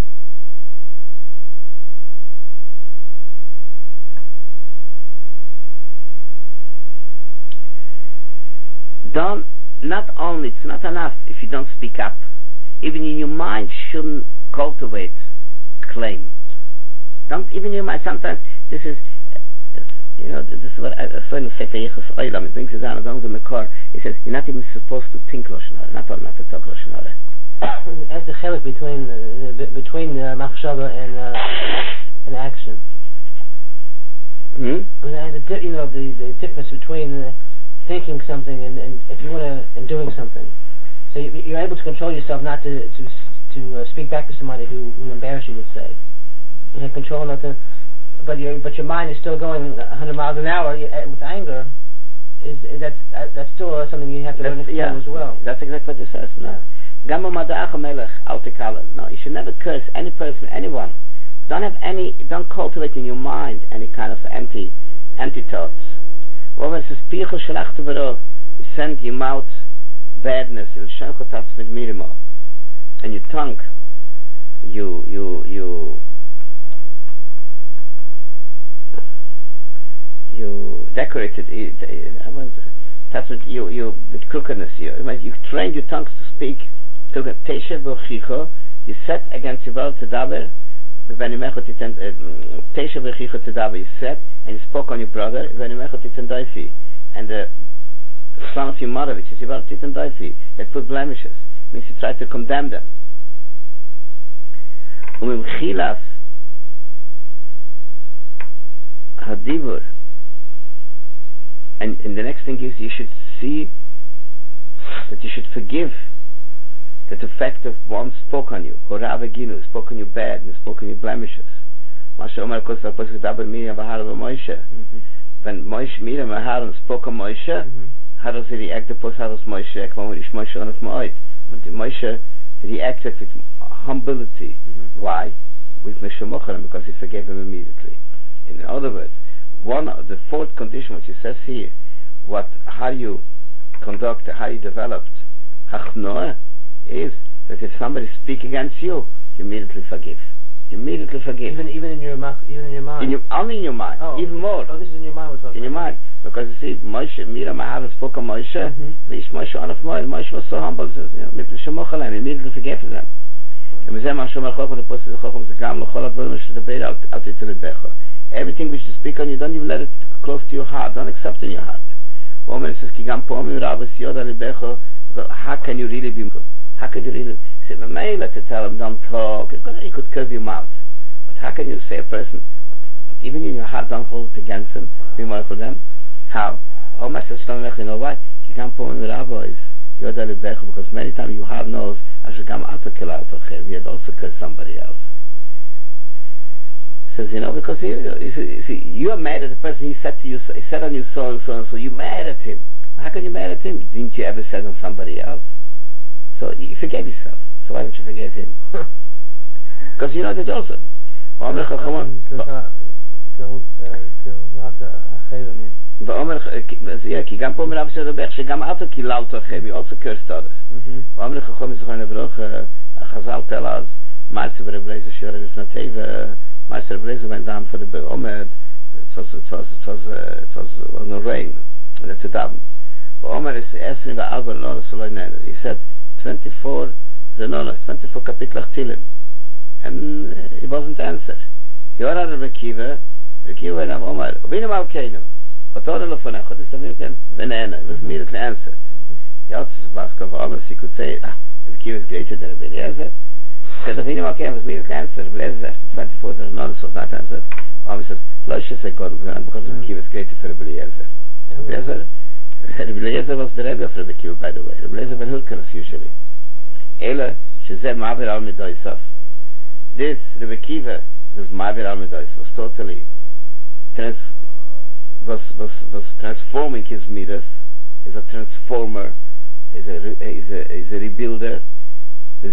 Speaker 1: don't, not only, it's not enough if you don't speak up. Even in your mind shouldn't cultivate claim. Don't even in your mind. Sometimes this is, uh, you know, this is what I saw in the Sefer Yichus Olam. It brings it down. It's on the Mekor. It says you're not even supposed to think Lashon Hara, not not to talk Lashon Hara.
Speaker 2: That's the chelik between uh, b- between uh, machshava and uh, and action.
Speaker 1: Hmm?
Speaker 2: I mean, the di- you know the, the difference between uh, thinking something and, and if you want to and doing something. So you, you're able to control yourself not to to to uh, speak back to somebody who, who embarrassed you. Let's say you have control not to, but your but your mind is still going one hundred miles an hour with anger. Is, is that's uh, that's still uh, something you have to that's, learn to control
Speaker 1: yeah,
Speaker 2: as well.
Speaker 1: That's exactly what it says. No, no, you should never curse any person, anyone. Don't have any. Don't cultivate in your mind any kind of empty, empty thoughts. What was it? You send your mouth badness, and your tongue, you you you you decorated it. That's what you you with crookedness. You you trained your tongues to speak. You set against your brother to daber. You said and you spoke on your brother. And the son of your mother, which is your brother Titan Daifi, that put blemishes. Means you try to condemn them. Hadibur. And, and the next thing is you should see that you should forgive that the fact of one spoke on you, Horavaginu, spoke on you bad and spoke on your blemishes. Masha Omar Kosa Pasuk Dabar Miriam Vahara Moshe. When Moshe Miriam Vahara spoke on Moshe, how does he react to Pos Haros Moshe? Ekvam Ish Moshe Onaf Ma'oid. But Moshe reacted with humility. Mm-hmm. Why? With Meshamocharam, because he forgave him immediately. In other words, one of the fourth condition which he says here, what how you conduct, how you developed Hachnoah, is that if somebody speaks against you, you immediately forgive. You immediately forgive.
Speaker 2: Even even in your even in your mind.
Speaker 1: In your, only in your mind.
Speaker 2: Oh.
Speaker 1: Even more.
Speaker 2: Oh, this is in your mind. We're talking
Speaker 1: in your mind, because you see, Moshe, Miriam Mahara spoke of Moshe. Vish Moshe on of Moshe. Moshe was so humble. Says, you know, immediately forgave them. Everything which you speak on, you don't even let it close to your heart, don't accept in your heart. How can you really be? How can you really say, to tell him, don't talk? You could curve your mouth. But how can you say a person, but even in your heart, don't hold it against him? Be more for them. How? Oh, my sister, you know why? Because many times your heart knows he had also cursed somebody else. Says, you know, because you, you see, you are mad at the person. He said to you, he said on you so and so and so. You mad at him. How can you mad at him? Didn't you ever say on somebody else? So you forgave yourself. So why don't you forgive him? Because you know that also. כי גם פה מלאב של רבך שגם אתה קיללת לכם, you also cursed others. ואומר חכם זכרון לברוך, החז"ל tell us, מעשה ברב אליעזר שירה לפני טבע, מעשה רב אליעזר went down for the Omer, it was, it was, it was, uh, it was on the rain, and it happened. ואומר is עשרים וארבע לנונס ולא נהנה. He said twenty-four לנונס, twenty-four kapitlich Tilim, and uh, it wasn't answered. יורא רב עקיבא, עקיבא went up, אומר, ובינו מלכנו, Otono lefone, God is the American banana. It was immediately answered. The answer was Kavamas. He could say, ah, the Q is greater than Rabbi Eliezer. Said the Vinny Malkem was immediately answered. Rabbi Eliezer after twenty-four, the Nonis was not answered. Mama says, Loisha said God because the Q is greater for Rabbi Eliezer. Rabbi Eliezer was the Rebbe of Rabbi Q, by the way. Rabbi Eliezer ben Hulkenos usually. Ela shezeh Ma'avir al Midoisov. This Rabbi Kiva was Ma'avir al Midoisov. Was totally trans. Was, was, was transforming his midas. He's a transformer. He's a, he's a, he's a rebuilder. And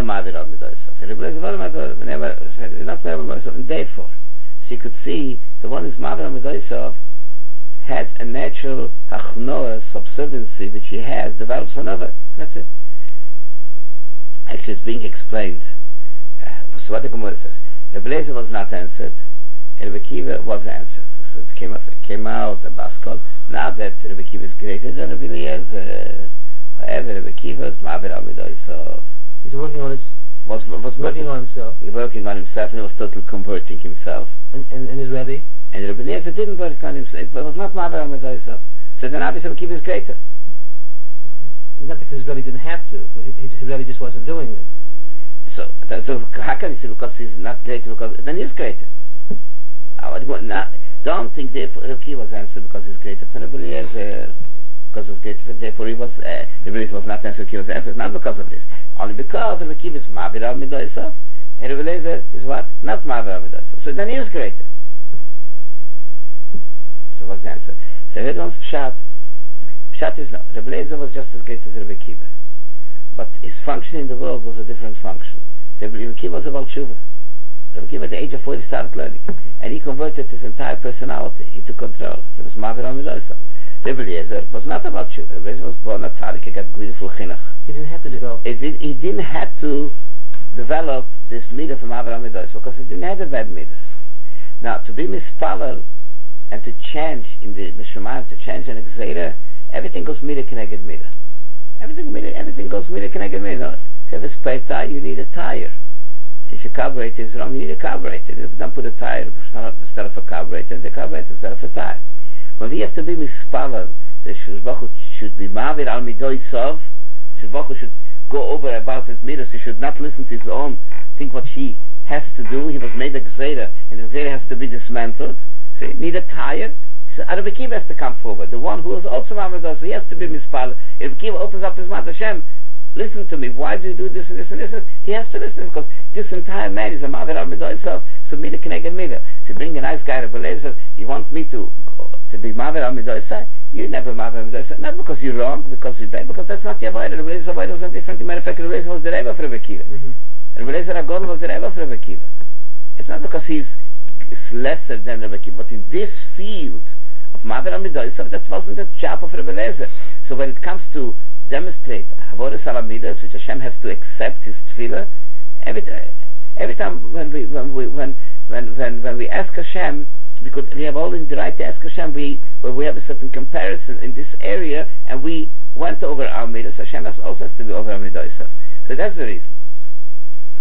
Speaker 1: therefore, so you could see the one who's Ma'avir al-Midoisov has a natural hachnoah, subserviency, which he has, develops for another. That's it. Actually, it's being explained. Uh, so what the Gemara says. The Blazer was not answered, and Rebbe Kiva was answered. So it came out, it came out the Baskol. Now that Rebbe Kiva is greater than Rebbe Eliezer. However, Rebbe Kiva is Ma'avir al-Midoisov.
Speaker 2: He's working on his.
Speaker 1: Was was
Speaker 2: working on himself.
Speaker 1: He was working on himself, and he was totally converting himself.
Speaker 2: And and, and his Rebbe.
Speaker 1: And Rebbe Eliezer didn't work on himself. It was not Ma'avir al-Midoisov. So then obviously Rebbe Kiva is greater.
Speaker 2: Not because his Rebbe didn't have to, but his Rebbe just wasn't doing it.
Speaker 1: So, so how can you say because he's not greater? Because then he's greater. I would not. Don't think therefore Rebbe Kiva was answered because he's greater than Rebbe Eliezer. Because he was greater, therefore he was. Uh, Rebbe Eliezer was not answered. He was answered not because of this. Only because Rebbe Kiva is Ma'avir al-Midoisov, and Rebbe Eliezer is what? Not Ma'avir al-Midoisov. So then he is greater. So what's the answer? So here comes Pshat. Pshat is no. Rebbe Eliezer was just as great as Rebbe Kiva, but his function in the world was a different function. Rebbe Kiva was about tshuva. Rebbe Kiva at the age of forty started learning, and he converted his entire personality. He took control. He was Ma'avir al-Midoisov. Rebbe Eliezer was not about tshuva. Rebbe Eliezer was born a tzaddik. He got beautiful chinuch.
Speaker 2: He didn't have to develop.
Speaker 1: He, did, he didn't have to develop this midah from Ma'avir al-Midoisov because he didn't have the bad midas. Now, to be mispalel and to change in the Mishamayim, to change in Exeter, everything goes midah connected midah. Everything midah, everything goes midah connected midah. If you have a spare tire, you need a tire. If your carburetor is wrong, you need a carburetor. If you don't put a tire instead of a carburetor, the carburetor instead of a tire. But we have to be mispalel. The Shuzbachu should be Ma'avir al-Midoisov. Shuzbachu should go over about his midas. He should not listen to his own, think what he has to do. He was made a Gzeira, and the Gzeira has to be dismantled. So you need a tire. So Rebbe Kiva has to come forward. The one who is also Ma'avir al-Midoisov, he has to be mispalel. If Rebbe Kiva opens up his mouth, Hashem, listen to me, why do you do this and this and this? He has to listen because this entire man is a Ma'avir al-Midoisov, so midah connected midah. So you bring a nice guy, Rebbe Eliezer, says, you want me to to be Ma'avir al-Midoisov? You never Ma'avir al-Midoisov. Not because you're wrong, because you're bad, because that's not your avodah. Rebbe Eliezer avodah was different. Matter of fact, Rebbe Eliezer was the Rebbe of Rebbe Kiva. Rebbe Eliezer HaGadol was the Rebbe of Rebbe Kiva. It's not because he's lesser than Rebbe Kiva, but in this field of Ma'avir al-Midoisov, that wasn't the job of Rebbe Eliezer. So when it comes to demonstrate avodas al-midas, which Hashem has to accept his tefillah, every every time when we when we when when when, when we ask Hashem, because we have all the right to ask Hashem, we when we have a certain comparison in this area, and we went over our midas, Hashem has also has to be over our midas. So that's the reason.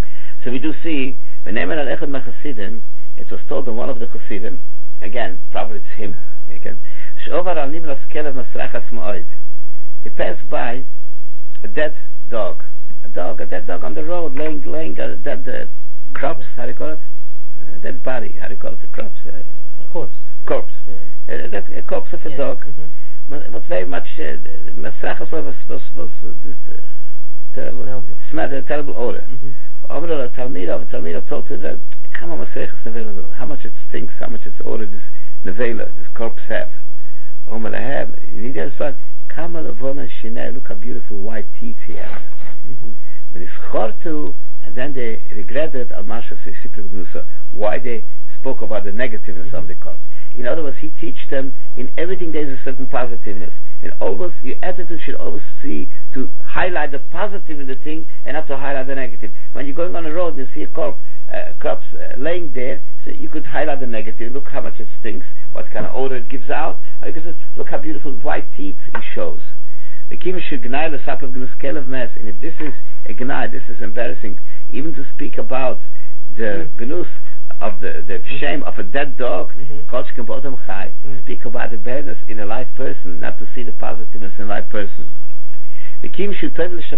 Speaker 1: So we do see, V'nemen al echad mechasidim, it was told in one of the Chasidim, again, probably it's him, again, She'ovar al nivlas kelev masrachas ma'od. He passed by a dead dog, a dog, a dead dog on the road, laying, laying a dead uh, crops, how do you call it? A dead body, how do you call it? The crops? Uh,
Speaker 2: corpse.
Speaker 1: Corpse. Yeah. Uh, that, a corpse of a yeah. dog. Mm-hmm. But, but very much, masrachas uh, was, was, was uh, this uh, terrible, smelled a terrible odor. Over the Talmud, the Talmud told to them, come on, masrachas, how much it stinks, how much it's odor this nevela, this corpse have. Oh my God! You need to understand. Kama levona shinei. Look how beautiful white teeth he has. When it's chortu, and then they regretted al masha siprik nusa. Why they spoke about the negativeness mm-hmm. of the corpse. In other words, he teach them in everything there is a certain positiveness. And always your attitude should always see to highlight the positive in the thing and not to highlight the negative. When you're going on the road and you see a corpse, uh, corpse uh, laying there, so you could highlight the negative. Look how much it stinks. What kind of odor it gives out. Or you can say, look how beautiful white teeth it shows. The kim should gnai the sap of gnus kelev mess. And if this is a gnai, this is embarrassing. Even to speak about the mm-hmm. gnus of the, the mm-hmm. shame of a dead dog, mm-hmm. mm-hmm. speak about the badness in a live person, not to see the positiveness in a live person. The kim should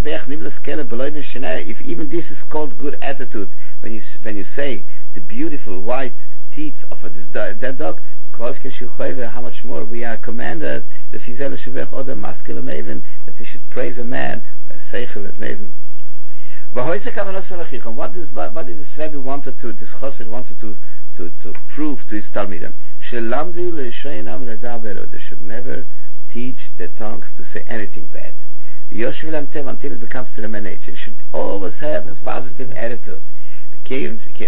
Speaker 1: if even this is called good attitude, when you when you say the beautiful white teeth of a, this dead dog, how much more we are commanded that we should praise a man by seichel and maven. What is what did this Rebbe wanted to this Chassid wanted to to to prove to his Talmidim? They should never teach their tongues to say anything bad. Until it becomes to the man nature. They should always have a positive attitude. They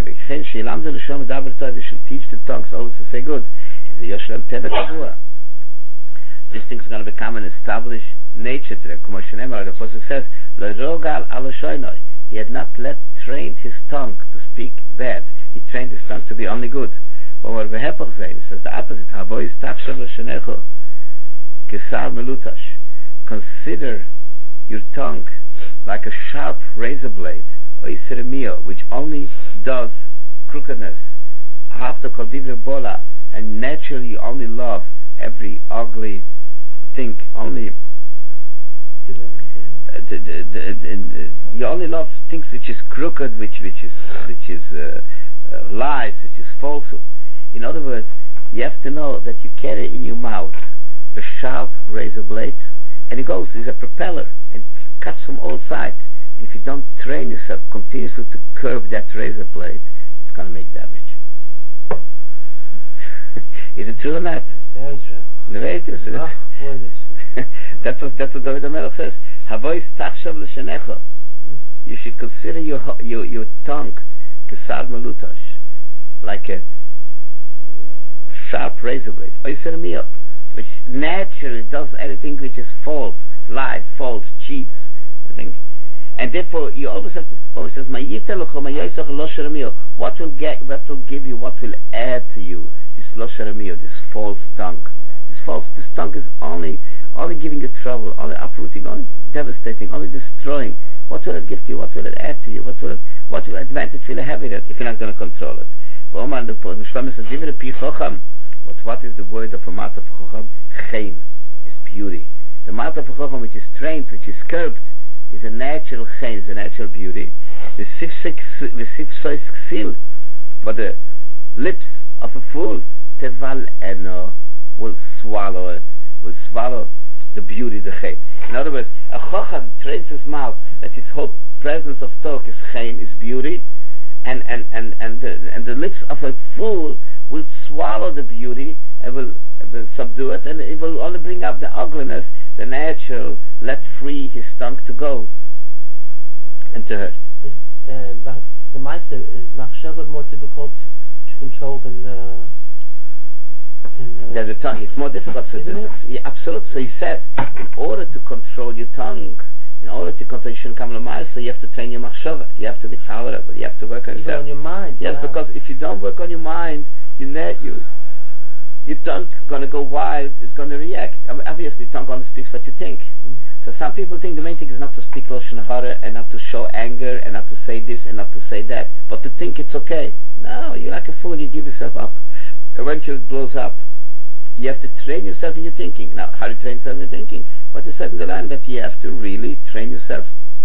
Speaker 1: should teach the tongues always to say good. These things are going to become an established nature to them. The Pasuk says, he had not let trained his tongue to speak bad. He trained his tongue to be only good. But what he says the opposite. Consider your tongue like a sharp razor blade, which only does crookedness. And naturally you only love every ugly thing. Only uh, the, the, the, the, you only love things which is crooked, which which is which is uh, uh, lies, which is falsehood. In other words, you have to know that you carry in your mouth a sharp razor blade, and it goes is a propeller and cuts from all sides. If you don't train yourself continuously to curb that razor blade, it's going to make damage. Is it true or not?
Speaker 2: Very true.
Speaker 1: Very true. So oh, that's what that's what David HaMelech says. Havois tachshav l'shenecha. You should consider your your your tongue kesar melutash, like a sharp razor blade, which naturally does anything which is false, lies, false, cheats, I think. And therefore, you always have to. When it says, what will get, what will give you, what will add to you this losharamio, this false tongue. This false, this tongue is only, only giving you trouble, only uprooting, only devastating, only destroying. What will it give to you? What will it add to you? What will, it, what will advantage will it have in it if you're not going to control it? What, what is the word of a Mata Chacham? Chen is beauty. The Mata Chacham, which is trained, which is curbed, is a natural chen, is a natural beauty. The sifsois ksil, but the lips of a fool, teval eno, will swallow it, will swallow the beauty, the chen. In other words, a chacham trains his mouth that his whole presence of talk is chen, is beauty, and and and and the, and the lips of a fool will swallow the beauty and will, will subdue it, and it will only bring up the ugliness, the natural, let free his tongue to go and to hurt.
Speaker 2: Is, uh, the Maisa, is Machshava more difficult to, to control than the... Uh,
Speaker 1: the tongue. It's more difficult. So
Speaker 2: isn't it?
Speaker 1: Yeah, absolutely. So he says, in order to control your tongue, in order to control, you shouldn't come to Maisa, you have to train your Machshava. You have to be tolerable. You have to work on
Speaker 2: yourself.
Speaker 1: on
Speaker 2: your mind.
Speaker 1: Yes,
Speaker 2: wow.
Speaker 1: Because if you don't work on your mind, you net you your tongue going to go wild, it's going to react. Obviously, tongue only speaks what you think. Mm. So some people think the main thing is not to speak Lashon Hara and not to show anger and not to say this and not to say that, but to think it's okay. No, you're like a fool, you give yourself up. Eventually it blows up. You have to train yourself in your thinking. Now, how do you train yourself in your thinking? But you said in the line that you have to really train yourself.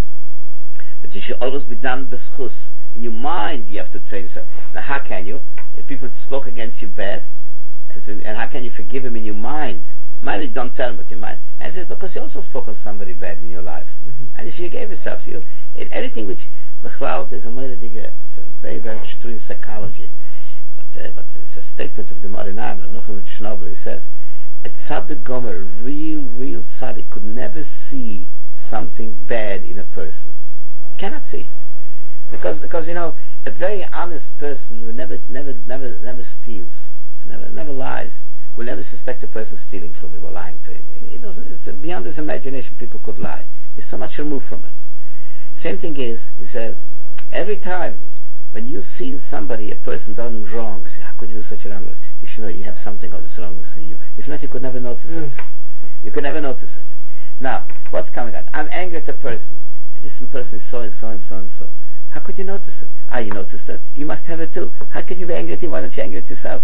Speaker 1: That you should always be done b'schus. In your mind, you have to train yourself. Now, how can you? If people spoke against you bad, and how can you forgive them in your mind? Mind, you don't tell them, but your mind. And it's because you also spoke on somebody bad in your life. Mm-hmm. And if you gave yourself, you, in anything which, there's a very big, very, very true in psychology. But, uh, but it's a statement of the Marinam, Nochum Schnabel. He says, a tzaddik gomer, a real, real tzaddik, could never see something bad in a person. Cannot see. Because, because you know, a very honest person who never, never, never, never steals, never, never lies, will never suspect a person stealing from him or lying to him. He doesn't. It's beyond his imagination. People could lie. He's so much removed from it. Same thing is, he says, every time when you see somebody, a person done wrong, you say, how could you do such a wrongness? You should know you have something of this wrongness in you. If not, you could never notice mm. it. You could never notice it. Now, what's coming out? I'm angry at a person. This person is so and so and so and so. How could you notice it? Ah, you noticed it. You must have it too. How can you be angry at him? Why don't you angry at yourself?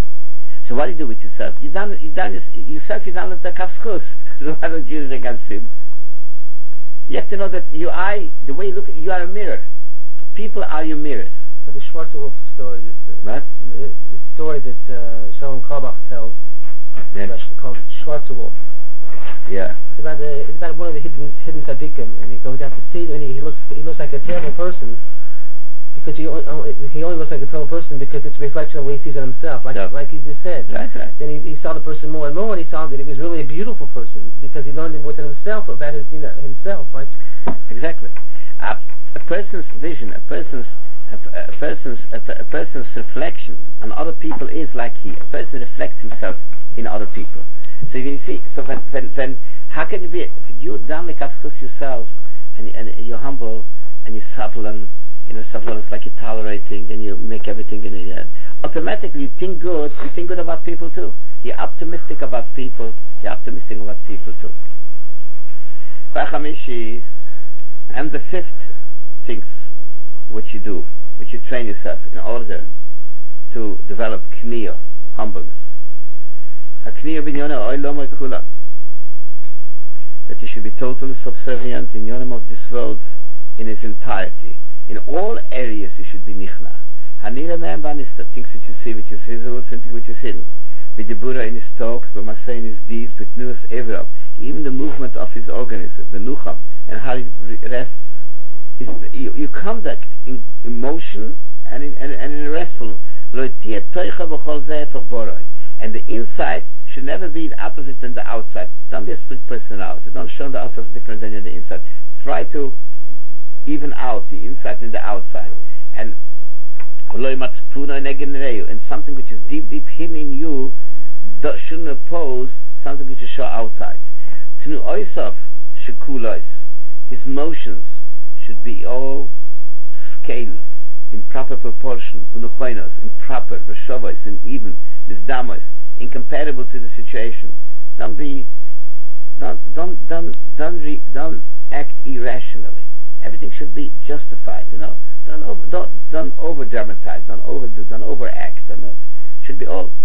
Speaker 1: So what do you do with yourself? You done, you done yourself. You done it a kafschus. So why don't you use it against him? You have to know that you, I, the way you look, you are a mirror. People are your mirrors.
Speaker 2: So the Schwarzer Wolf story, that, uh,
Speaker 1: what?
Speaker 2: The, the story that uh, Shalom Karbach tells, yes. about, called Schwarzer Wolf.
Speaker 1: Yeah.
Speaker 2: It's about the, it's about one of the hidden hidden tzaddikim, and he goes out to see them, and he, he looks he looks like a terrible person because he only, he only looks like a terrible person because it's a reflection of what he sees in himself, like yeah. like he just said.
Speaker 1: Right, right.
Speaker 2: Then he, he saw the person more and more, and he saw that he was really a beautiful person because he learned within himself about his you know himself. Like
Speaker 1: exactly, a, a person's vision, a person's a, a person's a, a person's reflection on other people is like he. A person reflects himself in other people. So you see, so when, when, when how can you be, if you done the kafschus yourself, and, and you're humble, and you're subtle, and you know, subtle, it's like you're tolerating, and you make everything in the end, automatically you think good, you think good about people too. You're optimistic about people, you're optimistic about people too. And the fifth things which you do, which you train yourself in order to develop kniyah, humbleness. That you should be totally subservient in Yonim of this world in its entirety. In all areas you should be nichna. Hanira man banista, things which you see which is visible, something which is hidden. With the Buddha in his talks, but Masay in his deeds, with Nuas Evrab, even the movement of his organism, the Nucham, and how it rests. His, you, you conduct in emotion and in, and, and in a restful. And the inside should never be the opposite than the outside. Don't be a split personality. Don't show the outside is different than the inside. Try to even out the inside and the outside. And and something which is deep, deep hidden in you that shouldn't oppose something which is show outside. His motions should be all scaled in proper proportion, in proper, in even, incomparable to the situation. Don't be, don't, don't, don't, don't, re, don't act irrationally. Everything should be justified. You know, don't over, don't, don't over dramatize. Don't over, don't overact. Don't, it should be all.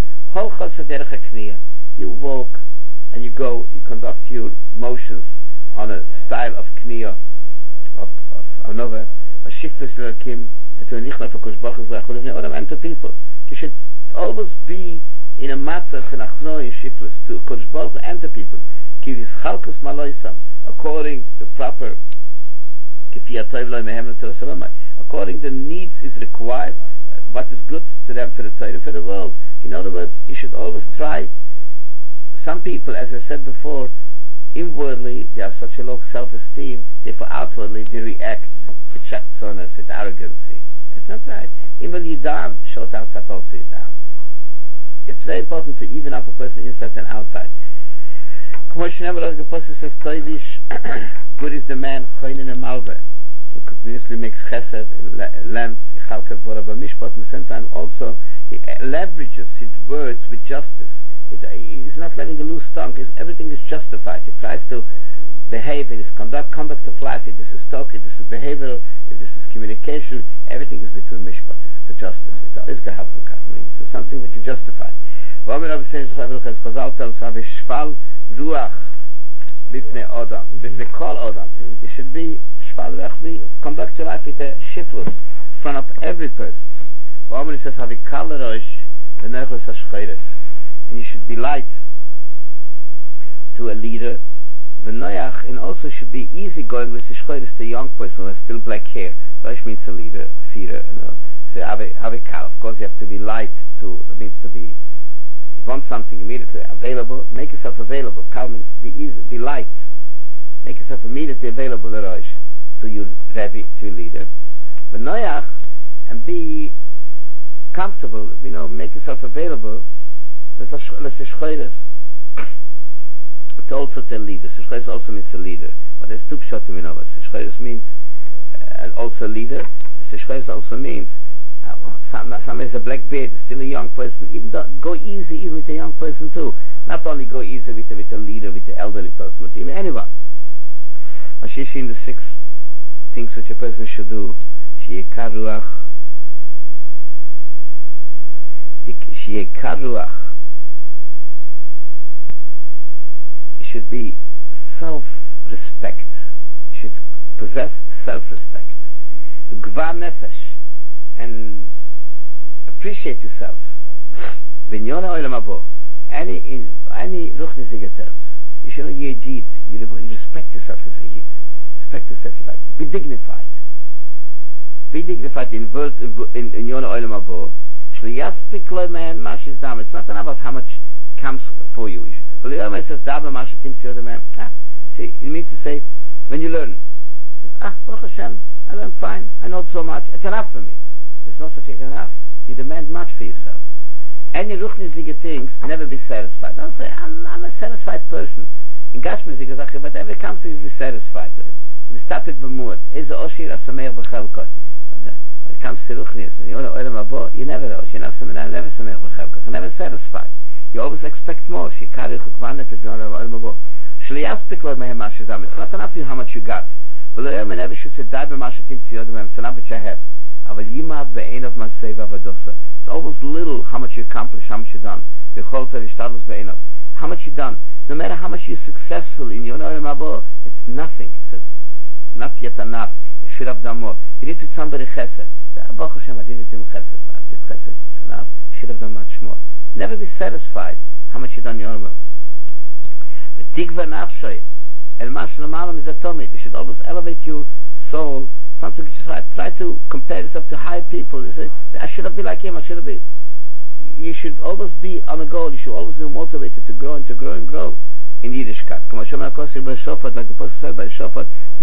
Speaker 1: You walk and you go. You conduct your motions on a style of kniyah, of of another, a shiftless kim, and to and to people. You should always be in a matzah and achnoy shiftless to Kodesh Baruch Hu and to people. Kivis chalkus maloisam, according to the proper according the needs is required, uh, what is good to them for the Torah, for the world. In other words, you should always try. Some people, as I said before, inwardly they have such a low self-esteem, therefore outwardly they react with shachzonas, with arrogancy. It's not right. Even when you're down, short outside also is down. It's very important to even up a person inside and outside. Good is the man choinen and malve. He continuously makes chesed, lends, chalkas boraba mishpat, and at the same time also he leverages his words with justice. It, he's not letting a loose tongue. He's, everything is justified. He tries to behave in his conduct, conduct of life. If this is talk, if this is behavioral, if this is communication, everything is between mishpat. It's a justice. It's always gehalten. I mean, it's something which is justified. Bifnei Odam, Bifnei Kol Odam. You should be shval ruach, conduct your life with a shiflus in front of every person. When he says havikal rosh v'nechos hashchayres, and you should be light to a leader, v'noyach, and also should be easy going with the shchayres to a young person who has still black hair. Rosh means a leader, a feeder. You know, so havikal. Of course, you have to be light to. It means to be. You want something immediately available, make yourself available. Kal means be easy, be light. Make yourself immediately available, Rosh, to your Rebbe, to your leader. V'noyach, and be comfortable, you know, make yourself available. Let's say shchayres. To also tell leaders. Shchayres also means a leader. But there's two pshatim in others. Shchayres means uh, also a leader. Shchayres also means somebody has a black beard, still a young person. Even go easy even with a young person too. Not only go easy with a, with a leader, with the elderly person, but even anyone. Ashishi in the six things which a person should do. Sheyekar ruach. Sheyekar ruach. It should be self-respect. You should possess self-respect. Gvar nefesh. And appreciate yourself. Binyona olam habo. Any in any ruchnisige terms. You should know you're a Yid. You respect yourself as a Yid. Respect yourself, you like. Be dignified. Be dignified in word in in Yona olam habo. Shliyaspik lo man mashiz dam. It's not about how much comes for you. But the Yoma says dam mashiz tim to the man. Ah, see, it means to say when you learn. It says, ah, Baruch Hashem, I learned fine. I know so much. It's enough for me. There's not such a thing enough. You demand much for yourself. Any ruchnisige things, never be satisfied. Don't say, I'm, I'm a satisfied person. In Gashmisige, whatever comes to you, be satisfied with. We start with B'mut. Eze oshir asameach b'chelkot. When it comes to ruchnis, and you know, olam habo, you never oshir, you're never sameach b'chelkot. You're never satisfied. You always expect more. Shikari chukvan nefesh olam habo. Shliyaspik lo mehem mashizam. It's not enough for you how much you got. But the Yom never should say, die b'mashatim tziyodem. It's enough which I have. It's always little how much you accomplish, how much you done. How much you done. No matter how much you're successful in your olam habo, it's nothing. It's not yet enough. You should have done more. You did with somebody chesed. Baruch Hashem, I did with him chesed. I did chesed. It's enough. You should have done much more. Never be satisfied how much you done in your olam habo. But tikva nafshay el mash l'malam is atomic. You should always elevate your soul. Something you try, try to compare yourself to high people. You say, I should have been like him, I should have been. You should always be on a goal. You should always be motivated to grow and to grow and grow in Yiddishkeit. Like the Apostle said by the Shofar,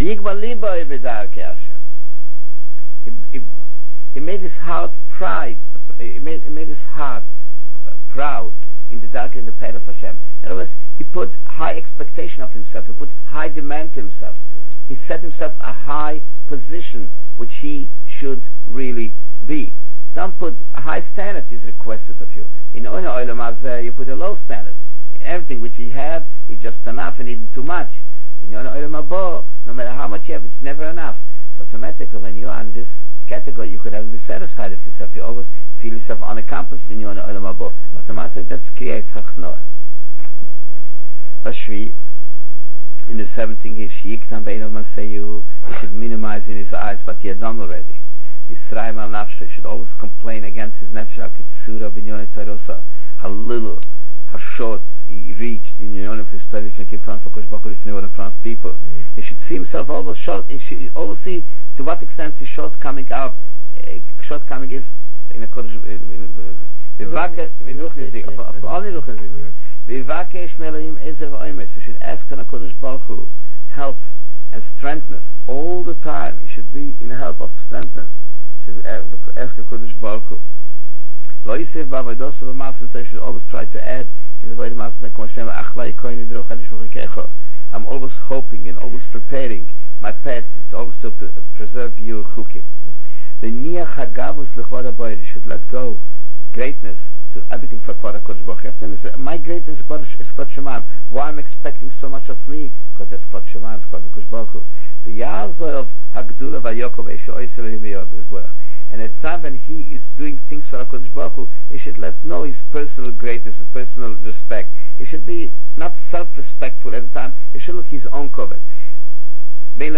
Speaker 1: he, he, he made his heart pride, he made, he made his heart proud in the dark and the path of Hashem. In other words, he put high expectation of himself, he put high demand to himself. He set himself a high position which he should really be. Don't put a high standard is requested of you. In Oina Olam Hazeh, you put a low standard. Everything which you have is just enough and even too much. In Oina Olam Habo, no matter how much you have, it's never enough. So automatically when you are in this category, you could never be satisfied with yourself. You always feel yourself unaccomplished in Oina Olam Habo. Automatically that creates Hachnoah. Vashvi, in the seventeenth year, Shiyiktam Beinav Maseyu, he should minimize in his eyes what he had done already. Bisraim al Nafshe should always complain against his Nefesh HaKitzura B'nyonet Torosa, how little, how short he reached in Yonah of his studies in front of Kosh Baruch Hu, in front of people. Mm. He should see himself always short, he should always see to what extent his shortcoming out, uh, shortcoming is in a Kodesh, Vivake, only Ruchnizik. Vivake Shmelayim Ezer V'Oimes, you should ask from HaKadosh Baruch Hu help and strengthen us all the time. You should be in the help of strengthen us. You should ask HaKadosh Baruch Hu. Lo Yisef B'Avodos V'Masen, you should always try to add in the way the Masen Ach La'Ikoyni D'Roch Hadish V'Chikecho. I'm always hoping and always preparing my pet, it's always to p- preserve your chukim. The niach hagavus lechvod habayis should let go greatness to everything for Kvod HaKadosh Baruch Hu. My greatness is Kvod Shemaim. Why I'm expecting so much of me? Because that's Kvod Shemaim, it's Kvod HaKadosh Baruch Hu. The Yazor of Hagdula Vayokov Esho Oisel Him Yogosh Baruch. And at the time when he is doing things for HaKadosh Baruch Hu, he should let know his personal greatness, his personal respect. He should be not self-respectful at the time. He should look his own covet. He's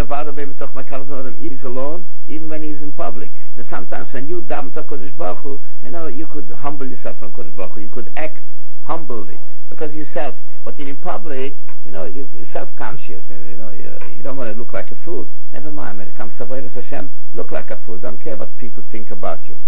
Speaker 1: alone, even when he's in public. And sometimes when you daven to HaKadosh Baruch Hu, you know, you could humble yourself from HaKadosh Baruch Hu. You could act humbly because yourself. But in public, you know, you, you're self-conscious. You know, you, you don't want to look like a fool. Never mind. When it comes to Avodas Hashem, look like a fool. Don't care what people think about you.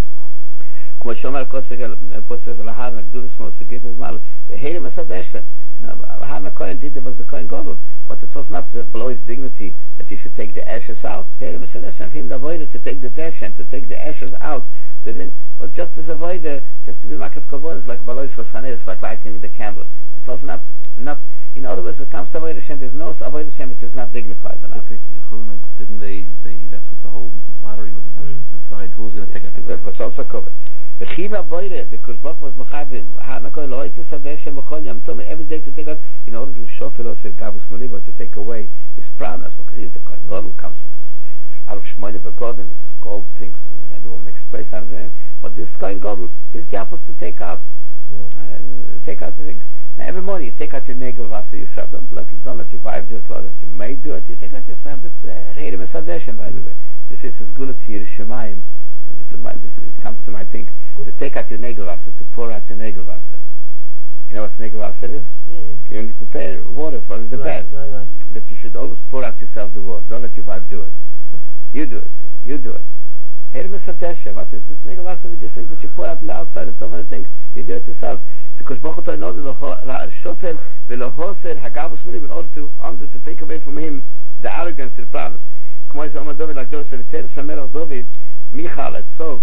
Speaker 1: כמו שאומר פוסק להר נגדול שמאל סגית הזמל והירים הסדשן. Hana Kohen did it was the Kohen Gadol, but it was not below his dignity that he should take the ashes out. Him avoided to take the dash and to take the ashes out. It was just as avoided, just to be makrif kavod, like Balois was Hanes, like lighting the candle. It was not, not. In other words, when it comes to avoid Hashem, there's no avoid Hashem which is not dignified enough.
Speaker 3: Didn't they? They that's what the whole lottery was about. Mm. Decide who's going to take it.
Speaker 1: That was also covered. The Chiva Boire, the Kushbach was Mechavim, Hanakoi Loitis Adeshem, Mechol Yam Tom, every day to take out, in order to show philosophy Gavus Maliba, to take away his proudness, because he's the Kohen Gadol comes with this out of Shmoyne Begodim, with his gold things, and everyone makes place out of him. But this Kohen Gadol, his job was to take out, uh, take out the things. Now every morning you take out your negel vasa yourself. Don't let, don't let your wife do it, don't let your maid do it. You take out yourself. That's Heirim uh, Esadeshem, by the way. This is as good as Yerushalayim. This, this it comes to my thing. To take out your negel vasa, to pour out your negel vasa. You know what negel vasa is?
Speaker 2: Yeah, yeah.
Speaker 1: You need to prepare water for the
Speaker 2: right,
Speaker 1: bed.
Speaker 2: Right, right.
Speaker 1: That you should always pour out yourself the water. Don't let your wife do it. You do it. You do it. Heirim Esadeshem. What is this negel vasa? We just think that you pour out on the outside. It's so many things. You do it yourself. Because Baruch Hu knows the shofel velohoser hagavus milim in order to under to take away from him the arrogance and the proudness. K'mo Yisrael David, like David said, "Tzedek Shamelach David, Michal et so."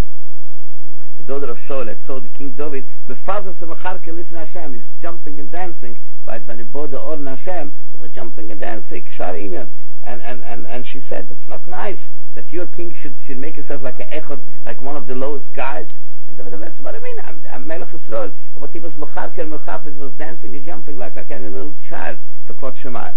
Speaker 1: The daughter of Shaul et so, the King David, befazos of Acharke lifnei Hashem, he's jumping and dancing. By when he bought the Orn Hashem, he was jumping and dancing. Shar Inyan, and and and and she said, "It's not nice that your king should should make himself like a echad, like one of the lowest guys." And David said, "What do I mean? I'm, I'm Melech Yisrael." But he was Mecharker Mechapis, was dancing and jumping like, like a little child for Kvod Shemaim.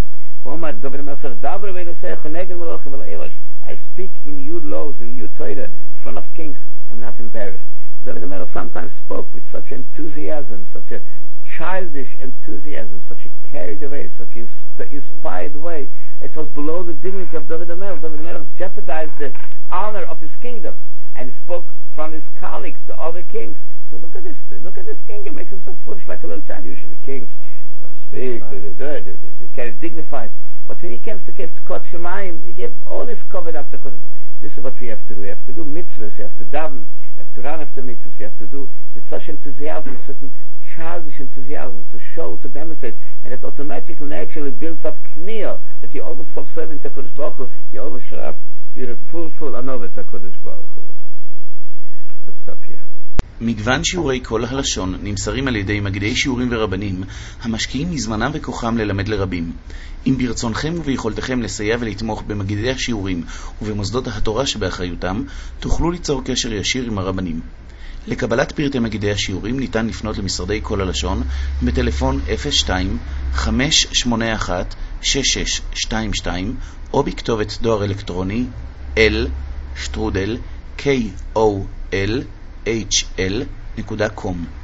Speaker 1: I speak in your laws, in your Torah, in front of kings. I'm not embarrassed. David HaMelech sometimes spoke with such enthusiasm, such a childish enthusiasm, such a carried away, such an inspired way. It was below the dignity of David HaMelech. David HaMelech jeopardized the honor of his kingdom, and he spoke from his colleagues, the other kings. So look at this, look at this king. He makes himself foolish like a little child. Usually kings don't speak, they they they they carry dignified. But when he comes to give to Kvod Shemaim, he gave all this covered up to Kvod. This is what we have to do. We have to do mitzvahs. You have to daven. You have to run after mitzvahs. You have to do with such enthusiasm, certain childish enthusiasm to show, to demonstrate, and it automatically, naturally builds up kneel that you always subservient to Kodesh Baruch Hu. You always show up. You're a full, full anovat to Kodesh Baruch Hu. Let's stop here.
Speaker 4: מגוון שיעורי כל הלשון נמסרים על ידי מגידי שיעורים ורבנים המשקיעים מזמנם וכוחם ללמד לרבים. אם ברצונכם וביכולתכם לסייע ולתמוך במגידי השיעורים ובמוסדות התורה שבאחריותם, תוכלו ליצור קשר ישיר עם הרבנים. לקבלת פרטי מגידי השיעורים ניתן לפנות למשרדי כל הלשון בטלפון אפס שתיים חמש שמונה אחת שש שש שתיים שתיים או בכתובת דואר אלקטרוני l שטרודל k o l h l נקודה קום.